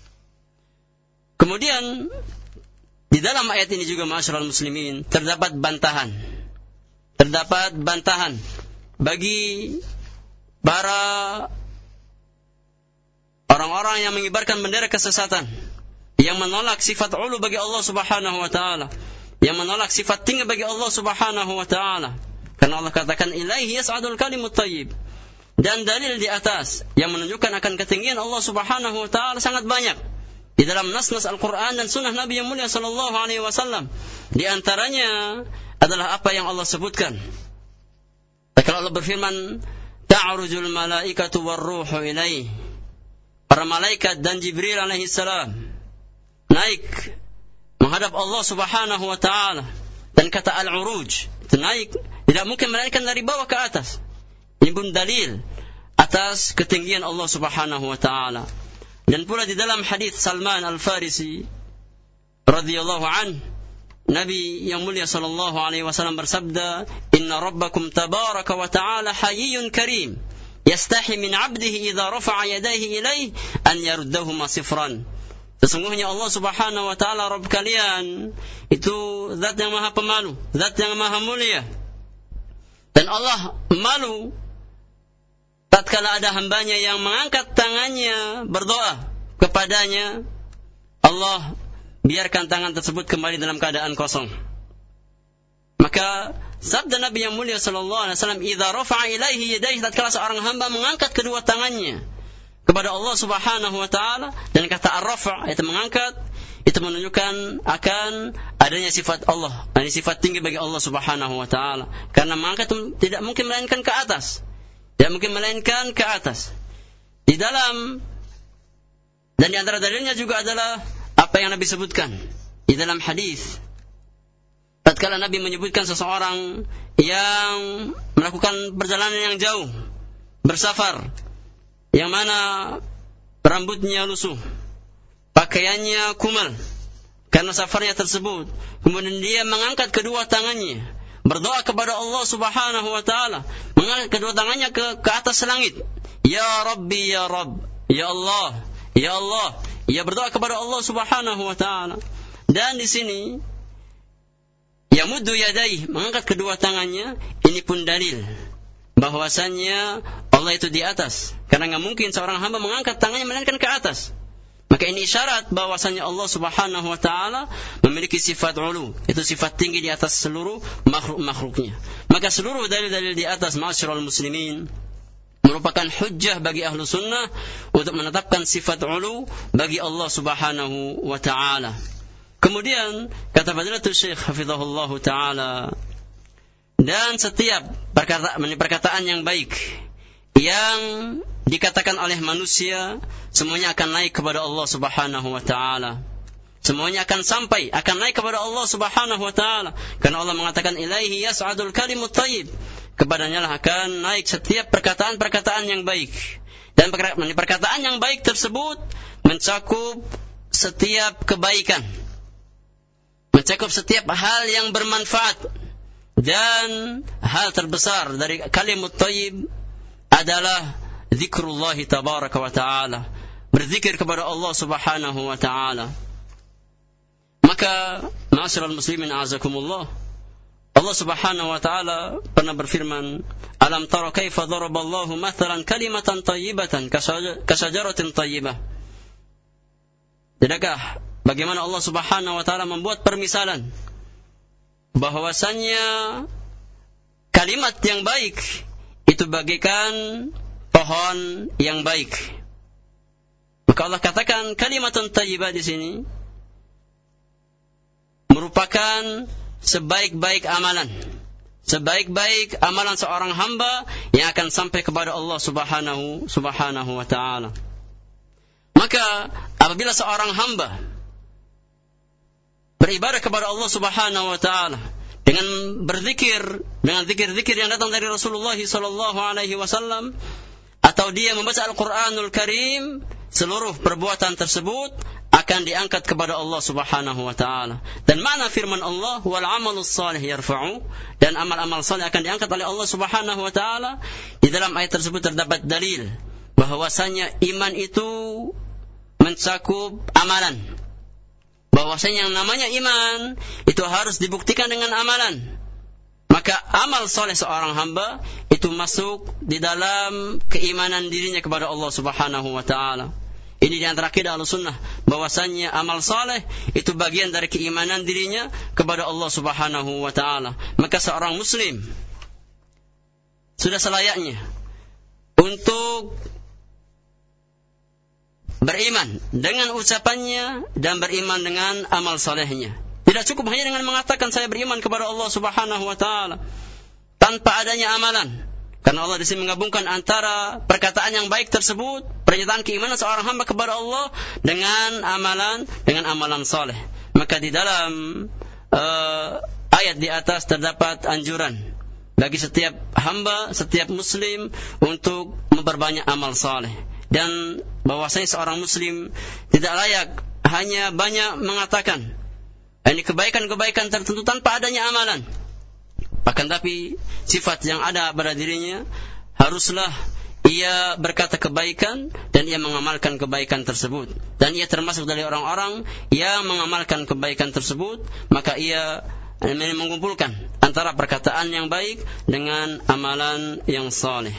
Kemudian di dalam ayat ini juga ma'asyiral muslimin terdapat bantahan. Terdapat bantahan bagi para orang-orang yang mengibarkan bendera kesesatan, yang menolak sifat ulu bagi Allah Subhanahu wa taala, yang menolak sifat tinggi bagi Allah Subhanahu wa taala. Karena Allah katakan ilaihi yas'adul kalimut thayyib. Dan dalil di atas yang menunjukkan akan ketinggian Allah Subhanahu wa taala sangat banyak. di dalam nas-nas Al-Quran dan sunnah Nabi yang mulia sallallahu alaihi wasallam. Di antaranya adalah apa yang Allah sebutkan. Kalau Allah berfirman, ta'rujul malaikatu warruhu ilaih. Para malaikat dan Jibril alaihi salam naik menghadap Allah Subhanahu wa taala. Dan kata al-uruj, itu naik, tidak mungkin melainkan dari bawah ke atas. Ini pun dalil atas ketinggian Allah Subhanahu wa taala. Dan pula di dalam hadis Salman Al-Farisi radhiyallahu an, Nabi yang mulia sallallahu alaihi wasallam bersabda, "Inna rabbakum tabaraka wa ta'ala hayyun karim, yastahi min 'abdihi idza rafa'a yadayhi ilaihi an yaruddahuma sifran." Sesungguhnya Allah Subhanahu wa taala Rabb kalian itu zat yang maha pemalu, zat yang maha mulia. Dan Allah malu tatkala ada hambanya yang mengangkat tangannya berdoa kepadanya, Allah biarkan tangan tersebut kembali dalam keadaan kosong. Maka sabda Nabi yang mulia sallallahu alaihi wasallam, "Idza rafa'a ilaihi yadayhi," tatkala seorang hamba mengangkat kedua tangannya kepada Allah Subhanahu wa taala, dan kata ar-raf' itu mengangkat, itu menunjukkan akan adanya sifat Allah, ini sifat tinggi bagi Allah Subhanahu wa taala. Karena mengangkat tidak mungkin melainkan ke atas. Tidak mungkin melainkan ke atas. Di dalam dan di antara dalilnya juga adalah apa yang Nabi sebutkan di dalam hadis. Tatkala Nabi menyebutkan seseorang yang melakukan perjalanan yang jauh, bersafar, yang mana rambutnya lusuh, pakaiannya kumal karena safarnya tersebut, kemudian dia mengangkat kedua tangannya, berdoa kepada Allah Subhanahu wa taala, mengangkat kedua tangannya ke ke atas langit. Ya Rabbi, ya Rabb, ya Allah, ya Allah. Ia berdoa kepada Allah Subhanahu wa taala. Dan di sini yamuddu yadayhi, mengangkat kedua tangannya, ini pun dalil bahwasannya Allah itu di atas. Karena enggak mungkin seorang hamba mengangkat tangannya melainkan ke atas. Maka ini isyarat bahwasannya Allah Subhanahu wa taala memiliki sifat ulu, itu sifat tinggi di atas seluruh makhluk-makhluknya. Maka seluruh dalil-dalil di atas, ma'asyiral muslimin, merupakan hujjah bagi ahlu sunnah untuk menetapkan sifat ulu bagi Allah Subhanahu wa taala. Kemudian kata Fadilatul Syekh hafizahullahu taala, dan setiap perkataan, perkataan yang baik yang dikatakan oleh manusia, semuanya akan naik kepada Allah Subhanahu wa taala. Semuanya akan sampai, akan naik kepada Allah Subhanahu wa taala. Karena Allah mengatakan, "Ilaihi yas'adul kalimut thayyib." Kepadanya lah akan naik setiap perkataan-perkataan yang baik. Dan perkataan yang baik tersebut mencakup setiap kebaikan, mencakup setiap hal yang bermanfaat. Dan hal terbesar dari kalimut thayyib adalah zikrullah tabaraka wa ta'ala, berzikir kepada Allah Subhanahu wa ta'ala. Maka ma'asyiral muslimin a'azakumullah, Allah Subhanahu wa ta'ala pernah berfirman, "Alam tara kaifa daraballahu mathalan kalimatan thayyibatan kasajaratin thayyibah." Tidakkah bagaimana Allah Subhanahu wa ta'ala membuat permisalan bahwasannya kalimat yang baik itu bagaikan pohon yang baik. Maka Allah katakan kalimatun thayyibah di sini merupakan sebaik-baik amalan, sebaik-baik amalan seorang hamba yang akan sampai kepada Allah Subhanahu Subhanahu wa taala. Maka apabila seorang hamba beribadah kepada Allah Subhanahu wa taala dengan berzikir, dengan zikir-zikir yang datang dari Rasulullah sallallahu alaihi wasallam, atau dia membaca Al-Qur'anul Karim, seluruh perbuatan tersebut akan diangkat kepada Allah Subhanahu wa taala. Dan makna firman Allah, "Wal 'amalus shalih yarfa'u," dan amal-amal saleh akan diangkat oleh Allah Subhanahu wa taala. Di dalam ayat tersebut terdapat dalil bahwasanya iman itu mencakup amalan. Bahwasanya yang namanya iman itu harus dibuktikan dengan amalan. Maka amal soleh seorang hamba itu masuk di dalam keimanan dirinya kepada Allah Subhanahu wa taala. Ini di antara akidah Ahlussunnah, bahwasanya amal soleh itu bagian dari keimanan dirinya kepada Allah Subhanahu wa taala. Maka seorang muslim sudah selayaknya untuk beriman dengan ucapannya dan beriman dengan amal salehnya. Tidak cukup hanya dengan mengatakan saya beriman kepada Allah Subhanahu wa taala tanpa adanya amalan. Karena Allah di sini menggabungkan antara perkataan yang baik tersebut, pernyataan keimanan seorang hamba kepada Allah dengan amalan dengan amalan saleh. Maka di dalam uh, ayat di atas terdapat anjuran bagi setiap hamba, setiap muslim untuk memperbanyak amal saleh. Dan bahwasanya seorang muslim tidak layak hanya banyak mengatakan ini kebaikan-kebaikan tertentu tanpa adanya amalan. Bahkan tapi sifat yang ada pada dirinya haruslah ia berkata kebaikan dan ia mengamalkan kebaikan tersebut. Dan ia termasuk dari orang-orang yang mengamalkan kebaikan tersebut, maka ia mengumpulkan antara perkataan yang baik dengan amalan yang saleh.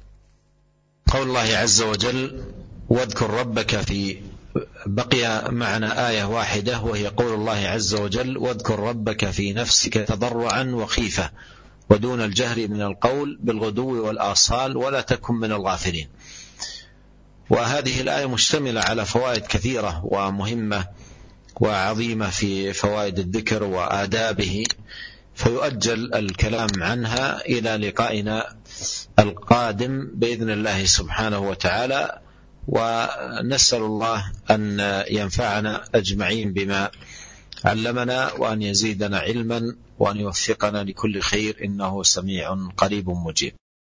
قول الله عز وجل واذكر ربك في بقي معنا آية واحدة وهي قول الله عز وجل واذكر ربك في نفسك تضرعا وخيفة ودون الجهر من القول بالغدو والآصال ولا تكن من الغافلين. وهذه الآية مشتملة على فوائد كثيرة ومهمة وعظيمة في فوائد الذكر وآدابه، فيؤجل الكلام عنها إلى لقائنا القادم بإذن الله سبحانه وتعالى، ونسأل الله أن ينفعنا أجمعين بما علمنا وأن يزيدنا علما وأن يوفقنا لكل خير إنه سميع قريب مجيب.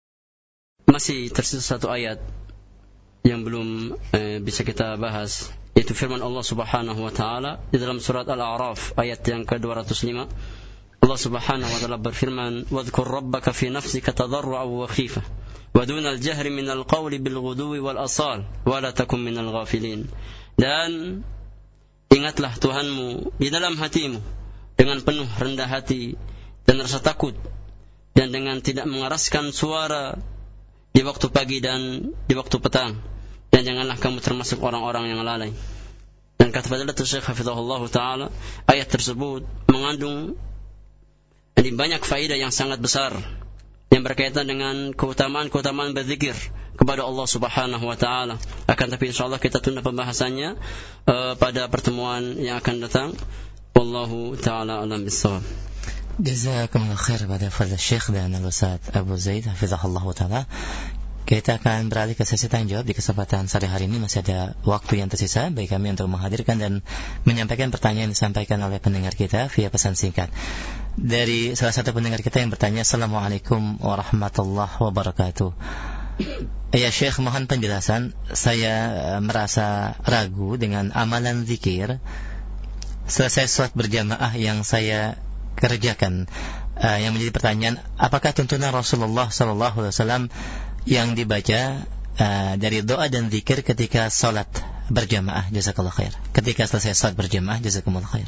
Masih tersisa satu ayat yang belum eh, bisa kita bahas, yaitu firman Allah Subhanahu wa taala di dalam surat Al-A'raf ayat yang ke dua ratus lima. Allah Subhanahu wa taala berfirman, "Wadhkur rabbaka fi nafsika tadarru'an wa khifah wa duna al-jahri min al-qawli bil ghuduwi wal asal wa la takun min al-ghafilin." Dan ingatlah Tuhanmu di dalam hatimu dengan penuh rendah hati dan rasa takut, dan dengan tidak mengeraskan suara di waktu pagi dan di waktu petang, dan janganlah kamu termasuk orang-orang yang lalai. Dan kata Fadilatul Syekh hafizahullah taala, ayat tersebut mengandung ini banyak faedah yang sangat besar yang berkaitan dengan keutamaan-keutamaan berzikir kepada Allah Subhanahu wa taala. Akan tapi insyaallah kita tunda pembahasannya uh, pada pertemuan yang akan datang. Wallahu taala alam bissawab. Jazakumullah khair pada Fadil Syekh dan Al-Ustaz Abu Zaid hafizahullah taala. Kita akan beralih ke sesi tanya jawab. Di kesempatan sore hari ini masih ada waktu yang tersisa bagi kami untuk menghadirkan dan menyampaikan pertanyaan yang disampaikan oleh pendengar kita via pesan singkat. Dari salah satu pendengar kita yang bertanya, Assalamualaikum warahmatullahi wabarakatuh. Ya Syekh, mohon penjelasan. Saya merasa ragu dengan amalan zikir selesai sholat berjamaah yang saya kerjakan. Uh, yang menjadi pertanyaan, apakah tuntunan Rasulullah sallallahu alaihi wasallam yang dibaca uh, dari doa dan zikir ketika salat berjamaah? Jazakallahu khair. Ketika selesai salat berjamaah, jazakumullah khair.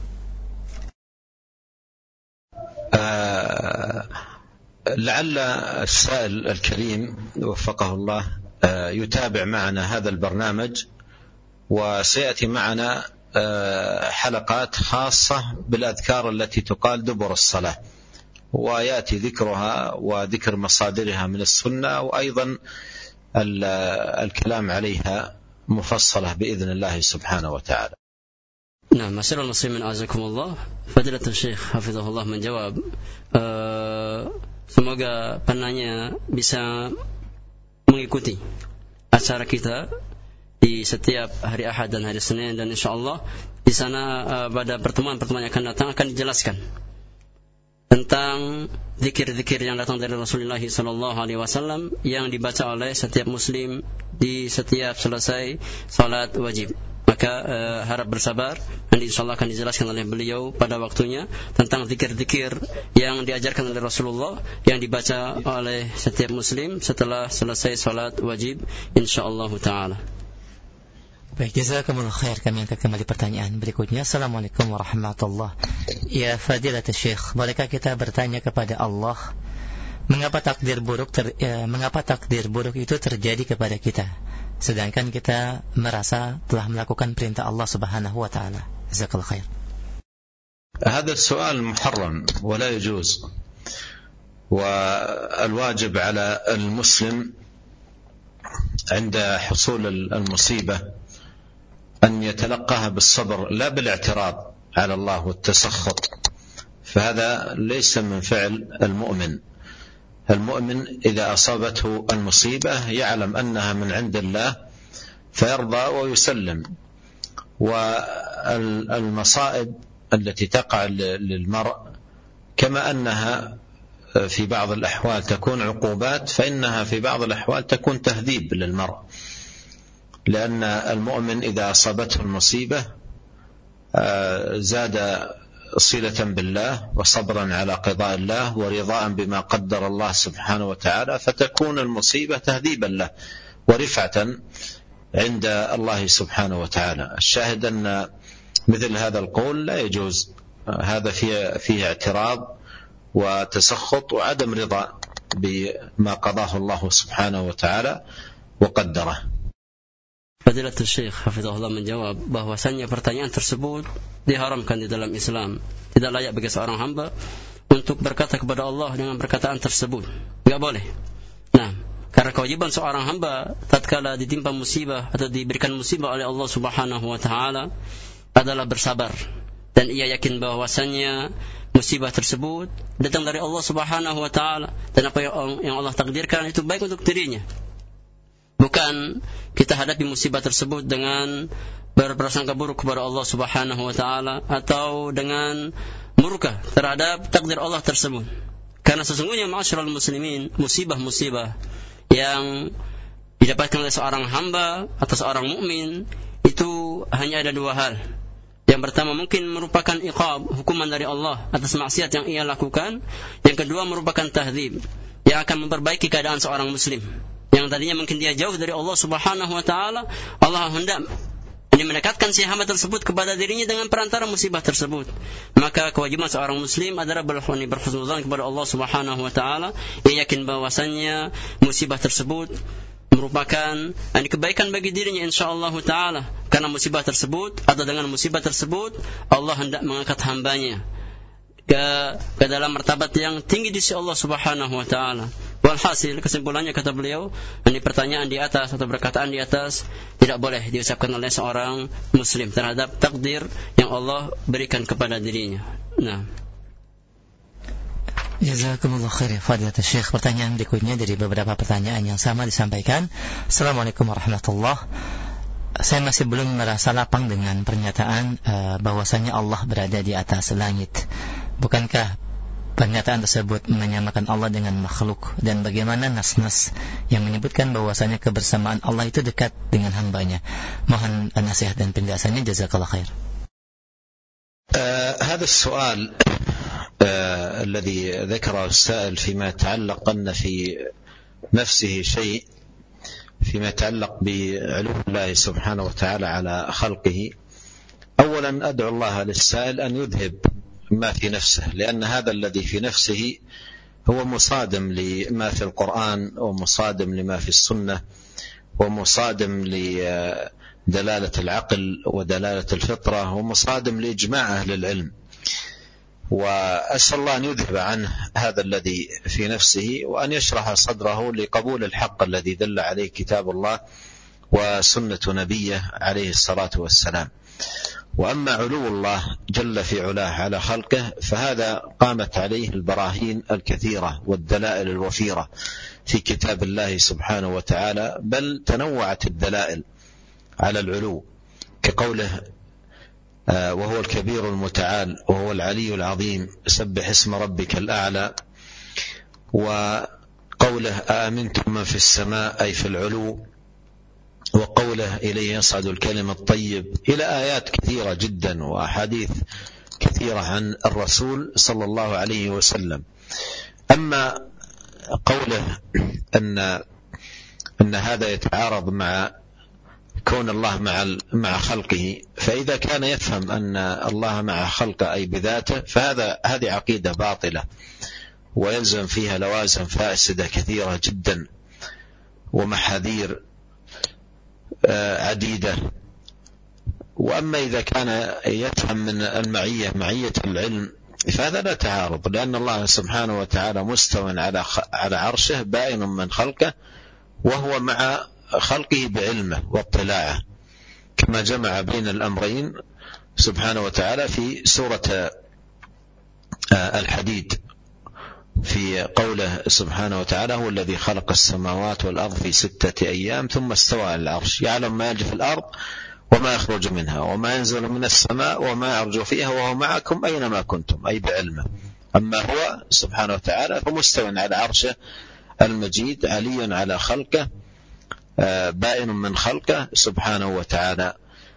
Uh, لعل السائل الكريم وفقه الله uh, يتابع معنا هذا البرنامج، وسيأتي معنا uh, حلقات خاصة بالأذكار التي تقال دبر الصلاة، ويأتي ذكرها وذكر مصادرها من السنة، وأيضا الكلام عليها مفصلة بإذن الله سبحانه وتعالى. Nah, masyaallah muslimin azakumullah. Fadilatul Syekh hafizahullah menjawab, uh, semoga penanya bisa mengikuti acara kita di setiap hari Ahad dan hari Senin, dan insyaallah di sana uh, pada pertemuan-pertemuan yang akan datang akan dijelaskan tentang zikir-zikir yang datang dari Rasulullah sallallahu alaihi wasallam yang dibaca oleh setiap muslim di setiap selesai salat wajib. Maka uh, harap bersabar, nanti insyaallah akan dijelaskan oleh beliau pada waktunya tentang zikir-zikir yang diajarkan oleh Rasulullah yang dibaca oleh setiap muslim setelah selesai salat wajib insyaallah taala. Baik, jazakumullah khair. Kami angkat kembali pertanyaan berikutnya. Assalamualaikum warahmatullahi wabarakatuh. Ya Fadilatul Syekh, bolehkah kita bertanya kepada Allah, mengapa takdir buruk ter, ya, mengapa takdir buruk itu terjadi kepada kita, sedangkan kita merasa telah melakukan perintah Allah Subhanahu wa taala? Jazakallahu khair. هذا السؤال محرم ولا يجوز، والواجب على المسلم عند حصول المصيبة أن يتلقاها بالصبر لا بالاعتراض على الله والتسخط، فهذا ليس من فعل المؤمن. المؤمن إذا أصابته المصيبة يعلم أنها من عند الله فيرضى ويسلم. والمصائب التي تقع للمرء كما أنها في بعض الأحوال تكون عقوبات، فإنها في بعض الأحوال تكون تهذيب للمرء، لأن المؤمن إذا أصابته المصيبة زاد صلة بالله وصبرا على قضاء الله ورضاء بما قدر الله سبحانه وتعالى، فتكون المصيبة تهذيبا له ورفعة عند الله سبحانه وتعالى. الشاهد أن مثل هذا القول لا يجوز، هذا فيه, فيه اعتراض وتسخط وعدم رضا بما قضاه الله سبحانه وتعالى وقدره. Fadilatul Syekh hafizahullah menjawab bahwasannya pertanyaan tersebut diharamkan di dalam Islam. Tidak layak bagi seorang hamba untuk berkata kepada Allah dengan perkataan tersebut. Tidak boleh. Nah, karena kewajiban seorang hamba tatkala ditimpa musibah atau diberikan musibah oleh Allah Subhanahu wa taala adalah bersabar, dan ia yakin bahwasannya musibah tersebut datang dari Allah Subhanahu wa taala, dan apa yang Allah takdirkan itu baik untuk dirinya. Bukan kita hadapi musibah tersebut dengan berprasangka buruk kepada Allah Subhanahu wa taala atau dengan murka terhadap takdir Allah tersebut. Karena sesungguhnya ma'asyiral muslimin, musibah-musibah yang didapatkan oleh seorang hamba atau seorang mukmin itu hanya ada dua hal. Yang pertama mungkin merupakan iqab, hukuman dari Allah atas maksiat yang ia lakukan. Yang kedua merupakan tahdzib yang akan memperbaiki keadaan seorang muslim yang tadinya mungkin dia jauh dari Allah Subhanahu wa taala. Allah hendak ini mendekatkan si hamba tersebut kepada dirinya dengan perantara musibah tersebut. Maka kewajiban seorang muslim adalah berhusnuzan kepada Allah Subhanahu wa taala. Ia yakin bahwasannya musibah tersebut merupakan ini kebaikan bagi dirinya insyaallah taala, karena musibah tersebut atau dengan musibah tersebut Allah hendak mengangkat hambanya ke, ke dalam martabat yang tinggi di sisi Allah Subhanahu wa taala. Walhasil kesimpulannya kata beliau, ini pertanyaan di atas atau perkataan di atas tidak boleh diucapkan oleh seorang muslim terhadap takdir yang Allah berikan kepada dirinya. Nah, Jazakumullah khair Fadilatul Syekh. Pertanyaan berikutnya dari beberapa pertanyaan yang sama disampaikan. Assalamualaikum warahmatullahi wabarakatuh. Saya masih belum merasa lapang dengan pernyataan uh, bahwasanya Allah berada di atas langit. Bukankah pernyataan tersebut menyamakan Allah dengan makhluk, dan bagaimana nas-nas yang menyebutkan bahwasanya kebersamaan Allah itu dekat dengan hambanya? Mohon nasihat dan penjelasannya, jazakallahu khair. Uh, هذا السؤال uh, الذي ذكره السائل فيما يتعلق أن في نفسه شيء فيما يتعلق بعلو الله سبحانه وتعالى على خلقه. أولا أدعو الله للسائل أن يذهب ما في نفسه، لأن هذا الذي في نفسه هو مصادم لما في القرآن ومصادم لما في السنة ومصادم لدلالة العقل ودلالة الفطرة ومصادم لإجماع أهل العلم. وأسأل الله أن يذهب عنه هذا الذي في نفسه وأن يشرح صدره لقبول الحق الذي دل عليه كتاب الله وسنة نبيه عليه الصلاة والسلام. وأما علو الله جل في علاه على خلقه فهذا قامت عليه البراهين الكثيرة والدلائل الوفيرة في كتاب الله سبحانه وتعالى، بل تنوعت الدلائل على العلو كقوله وهو الكبير المتعال وهو العلي العظيم سبح اسم ربك الأعلى، وقوله أأمنتم من في السماء أي في العلو، وقوله إليه يصعد الكلم الطيب، إلى آيات كثيرة جدا وأحاديث كثيرة عن الرسول صلى الله عليه وسلم. أما قوله أن أن هذا يتعارض مع كون الله مع مع خلقه، فإذا كان يفهم أن الله مع خلقه أي بذاته فهذا هذه عقيدة باطلة ويلزم فيها لوازم فاسدة كثيرة جدا ومحاذير عديدة. وأما إذا كان يفهم من المعية معية العلم فهذا لا تعارض، لأن الله سبحانه وتعالى مستوى على على عرشه بائن من خلقه وهو مع خلقه بعلمه واطلاعه، كما جمع بين الأمرين سبحانه وتعالى في سورة الحديد في قوله سبحانه وتعالى: هو الذي خلق السماوات والأرض في ستة أيام ثم استوى على العرش يعلم ما يلج في الأرض وما يخرج منها وما ينزل من السماء وما يعرج فيها وهو معكم أينما كنتم، أي بعلمه. أما هو سبحانه وتعالى فمستوى على عرشه المجيد، علي على خلقه، بائن من خلقه سبحانه وتعالى.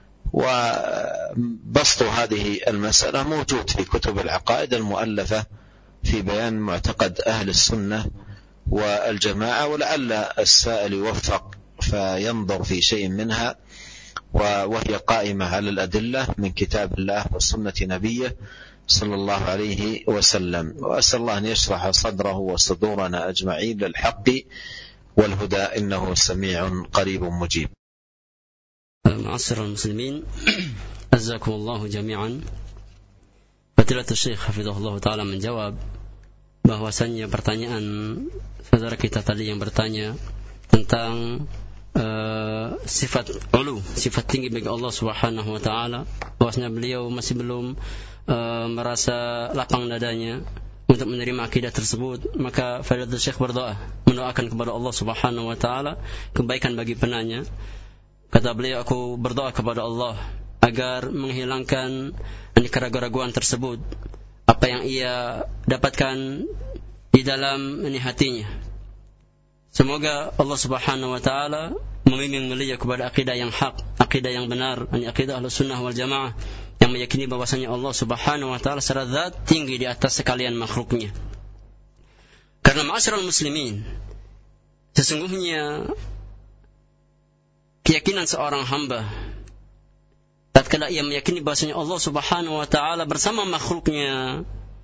وبسط هذه المسألة موجود في كتب العقائد المؤلفة في بيان معتقد أهل السنة والجماعة، ولعل السائل يوفق فينظر في شيء منها، وهي قائمة على الأدلة من كتاب الله وسنة نبيه صلى الله عليه وسلم. وأسأل الله أن يشرح صدره وصدورنا أجمعين للحق والهدى، إنه سميع قريب مجيب. معاشر المسلمين، جزاكم الله جميعا. Fadilatul Syekh hafizahullah ta'ala menjawab bahwasannya pertanyaan saudara kita tadi yang bertanya tentang uh, sifat ulu, sifat tinggi bagi Allah Subhanahu wa taala, bahwasanya beliau masih belum uh, merasa lapang dadanya untuk menerima akidah tersebut, maka Fadilatul Syekh berdoa, mendoakan kepada Allah Subhanahu wa taala kebaikan bagi penanya. Kata beliau, aku berdoa kepada Allah agar menghilangkan keraguan-keraguan tersebut, apa yang ia dapatkan di dalam ini hatinya. Semoga Allah Subhanahu wa taala membimbing beliau kepada akidah yang hak, akidah yang benar, ini akidah Ahlussunnah wal Jamaah yang meyakini bahwasanya Allah Subhanahu wa taala secara zat tinggi di atas sekalian makhluknya. Karena ma'asyiral muslimin, sesungguhnya keyakinan seorang hamba tatkala ia meyakini bahwasanya Allah Subhanahu wa taala bersama makhluknya,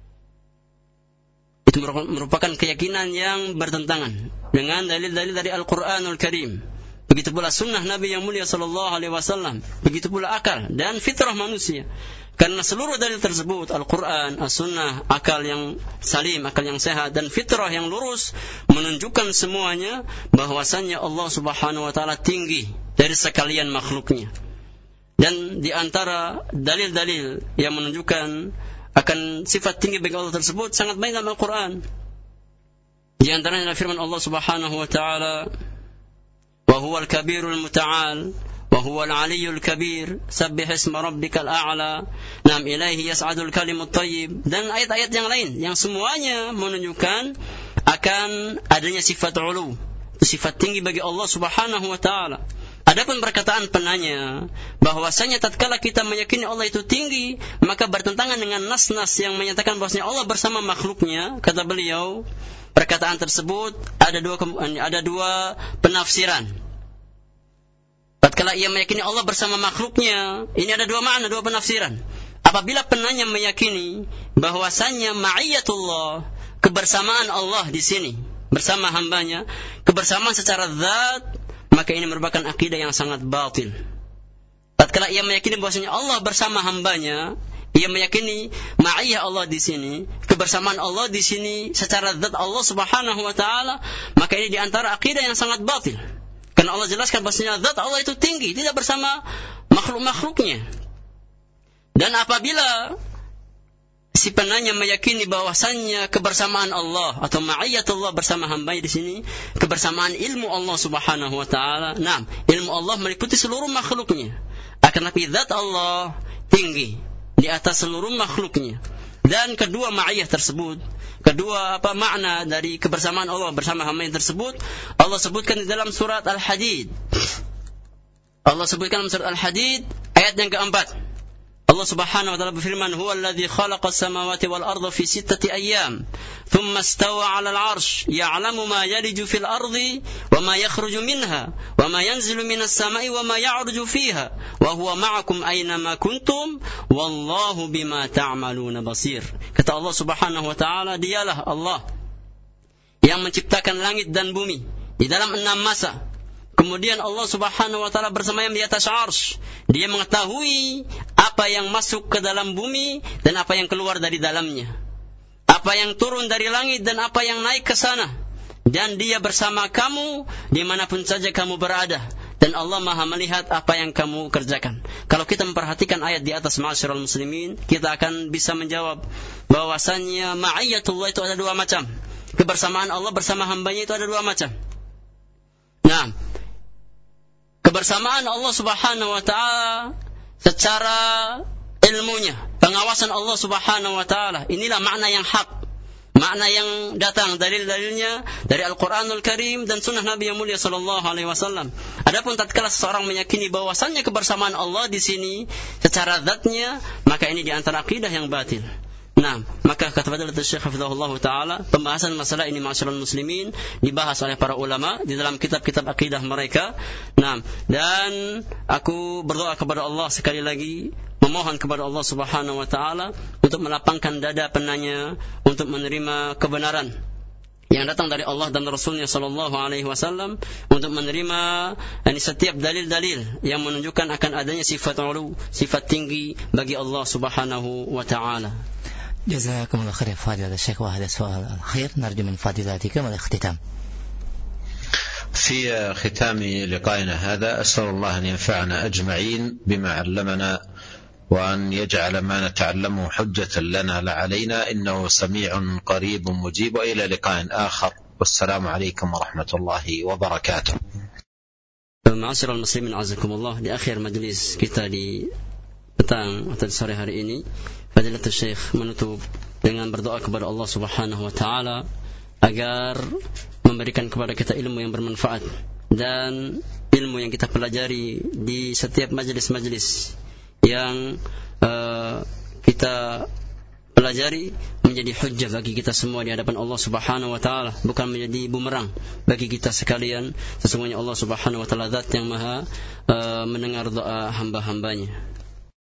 itu merupakan keyakinan yang bertentangan dengan dalil-dalil dari Al-Qur'anul Karim. Begitu pula sunnah Nabi yang mulia sallallahu alaihi wasallam, begitu pula akal dan fitrah manusia. Karena seluruh dalil tersebut, Al-Quran, As-Sunnah, akal yang salim, akal yang sehat, dan fitrah yang lurus, menunjukkan semuanya bahwasannya Allah Subhanahu wa taala tinggi dari sekalian makhluknya. Dan di antara dalil-dalil yang menunjukkan akan sifat tinggi bagi Allah tersebut sangat banyak dalam Al-Quran. Di antaranya firman Allah Subhanahu wa taala, "Wa huwal kabirul muta'al wa huwal aliyyul kabir, sabbih isma rabbikal a'la, nam ilaihi yas'adul kalimut thayyib." Dan ayat-ayat yang lain yang semuanya menunjukkan akan adanya sifat ulu, sifat tinggi bagi Allah Subhanahu wa taala. Adapun perkataan penanya bahwasanya tatkala kita meyakini Allah itu tinggi, maka bertentangan dengan nas-nas yang menyatakan bahwasanya Allah bersama makhluknya, kata beliau, perkataan tersebut ada dua ada dua penafsiran. Tatkala ia meyakini Allah bersama makhluknya, ini ada dua makna, dua penafsiran. Apabila penanya meyakini bahwasanya ma'iyatullah, kebersamaan Allah di sini bersama hambanya, kebersamaan secara zat, maka ini merupakan akidah yang sangat batil. Tatkala ia meyakini bahwasanya Allah bersama hambanya, ia meyakini ma'iyah Allah di sini, kebersamaan Allah di sini secara zat Allah Subhanahu wa taala, maka ini di antara akidah yang sangat batil. Karena Allah jelaskan bahwasanya zat Allah itu tinggi, tidak bersama makhluk-makhluknya. Dan apabila si penanya meyakini bahwasannya kebersamaan Allah atau ma'iyatullah bersama hambanya di sini, kebersamaan ilmu Allah Subhanahu wa taala, nah, ilmu Allah meliputi seluruh makhluknya. Akan tapi zat Allah tinggi di atas seluruh makhluknya. Dan kedua ma'iyah tersebut, kedua apa makna dari kebersamaan Allah bersama hambanya tersebut, Allah sebutkan di dalam surat Al-Hadid. Allah sebutkan dalam surat Al-Hadid ayat yang keempat. Allah Subhanahu wa taala berfirman, "Huwa alladhi khalaqa as-samawati wal arda fi sittati ayyam, thumma istawa 'ala al-'arsy, ya'lamu ma yaliju fil ardi wa ma yakhruju minha, wa ma yanzilu minas sama'i wa ma ya'ruju fiha, wa huwa ma'akum aina ma kuntum, wallahu bima ta'maluna basir." Kata Allah Subhanahu wa taala, dialah Allah yang menciptakan langit dan bumi di dalam enam masa. Kemudian Allah Subhanahu wa taala bersemayam di atas arsy. Dia mengetahui apa yang masuk ke dalam bumi dan apa yang keluar dari dalamnya, apa yang turun dari langit dan apa yang naik ke sana. Dan dia bersama kamu dimanapun saja kamu berada. dan Allah Maha melihat apa yang kamu kerjakan. Kalau kita memperhatikan ayat di atas, ma'asyiral muslimin, kita akan bisa menjawab bahwasannya ma'iyatullah itu ada dua macam. Kebersamaan Allah bersama hambanya itu ada dua macam. Nah, kebersamaan Allah Subhanahu wa taala secara ilmunya, pengawasan Allah Subhanahu wa taala, inilah makna yang hak. Makna yang datang dalil-dalilnya dari Al-Qur'anul Karim dan sunnah Nabi yang mulia sallallahu alaihi wasallam. Adapun tatkala seseorang meyakini bahwasannya kebersamaan Allah di sini secara zatnya, maka ini di antara akidah yang batil. Nah, maka kata Fadilatul Syekh hafizahullah taala, pembahasan masalah ini ma'asyiral muslimin dibahas oleh para ulama di dalam kitab-kitab akidah mereka. Nah, dan aku berdoa kepada Allah sekali lagi, memohon kepada Allah Subhanahu wa taala untuk melapangkan dada penanya untuk menerima kebenaran yang datang dari Allah dan Rasulnya sallallahu alaihi wasallam, untuk menerima yani, setiap dalil-dalil yang menunjukkan akan adanya sifat ulu, sifat tinggi bagi Allah Subhanahu wa taala. جزاكم الله خير يا فاضل الشيخ. وهذا السؤال الأخير نرجو من فضيلتكم الاختتام. في ختام لقائنا هذا أسأل الله أن ينفعنا أجمعين بما علمنا وأن يجعل ما نتعلمه حجة لنا لا علينا، إنه سميع قريب مجيب. وإلى لقاء آخر، والسلام عليكم ورحمة الله وبركاته. Ma'asyiral muslimin azakumullah, di akhir majlis kita di petang atau di sore hari ini, Fadilatul Syekh menutup dengan berdoa kepada Allah Subhanahu wa taala agar memberikan kepada kita ilmu yang bermanfaat dan ilmu yang kita pelajari di setiap majlis-majlis yang uh, kita pelajari menjadi hujjah bagi kita semua di hadapan Allah Subhanahu wa taala, bukan menjadi bumerang bagi kita sekalian. Sesungguhnya Allah Subhanahu wa taala zat yang maha uh, mendengar doa hamba-hambanya.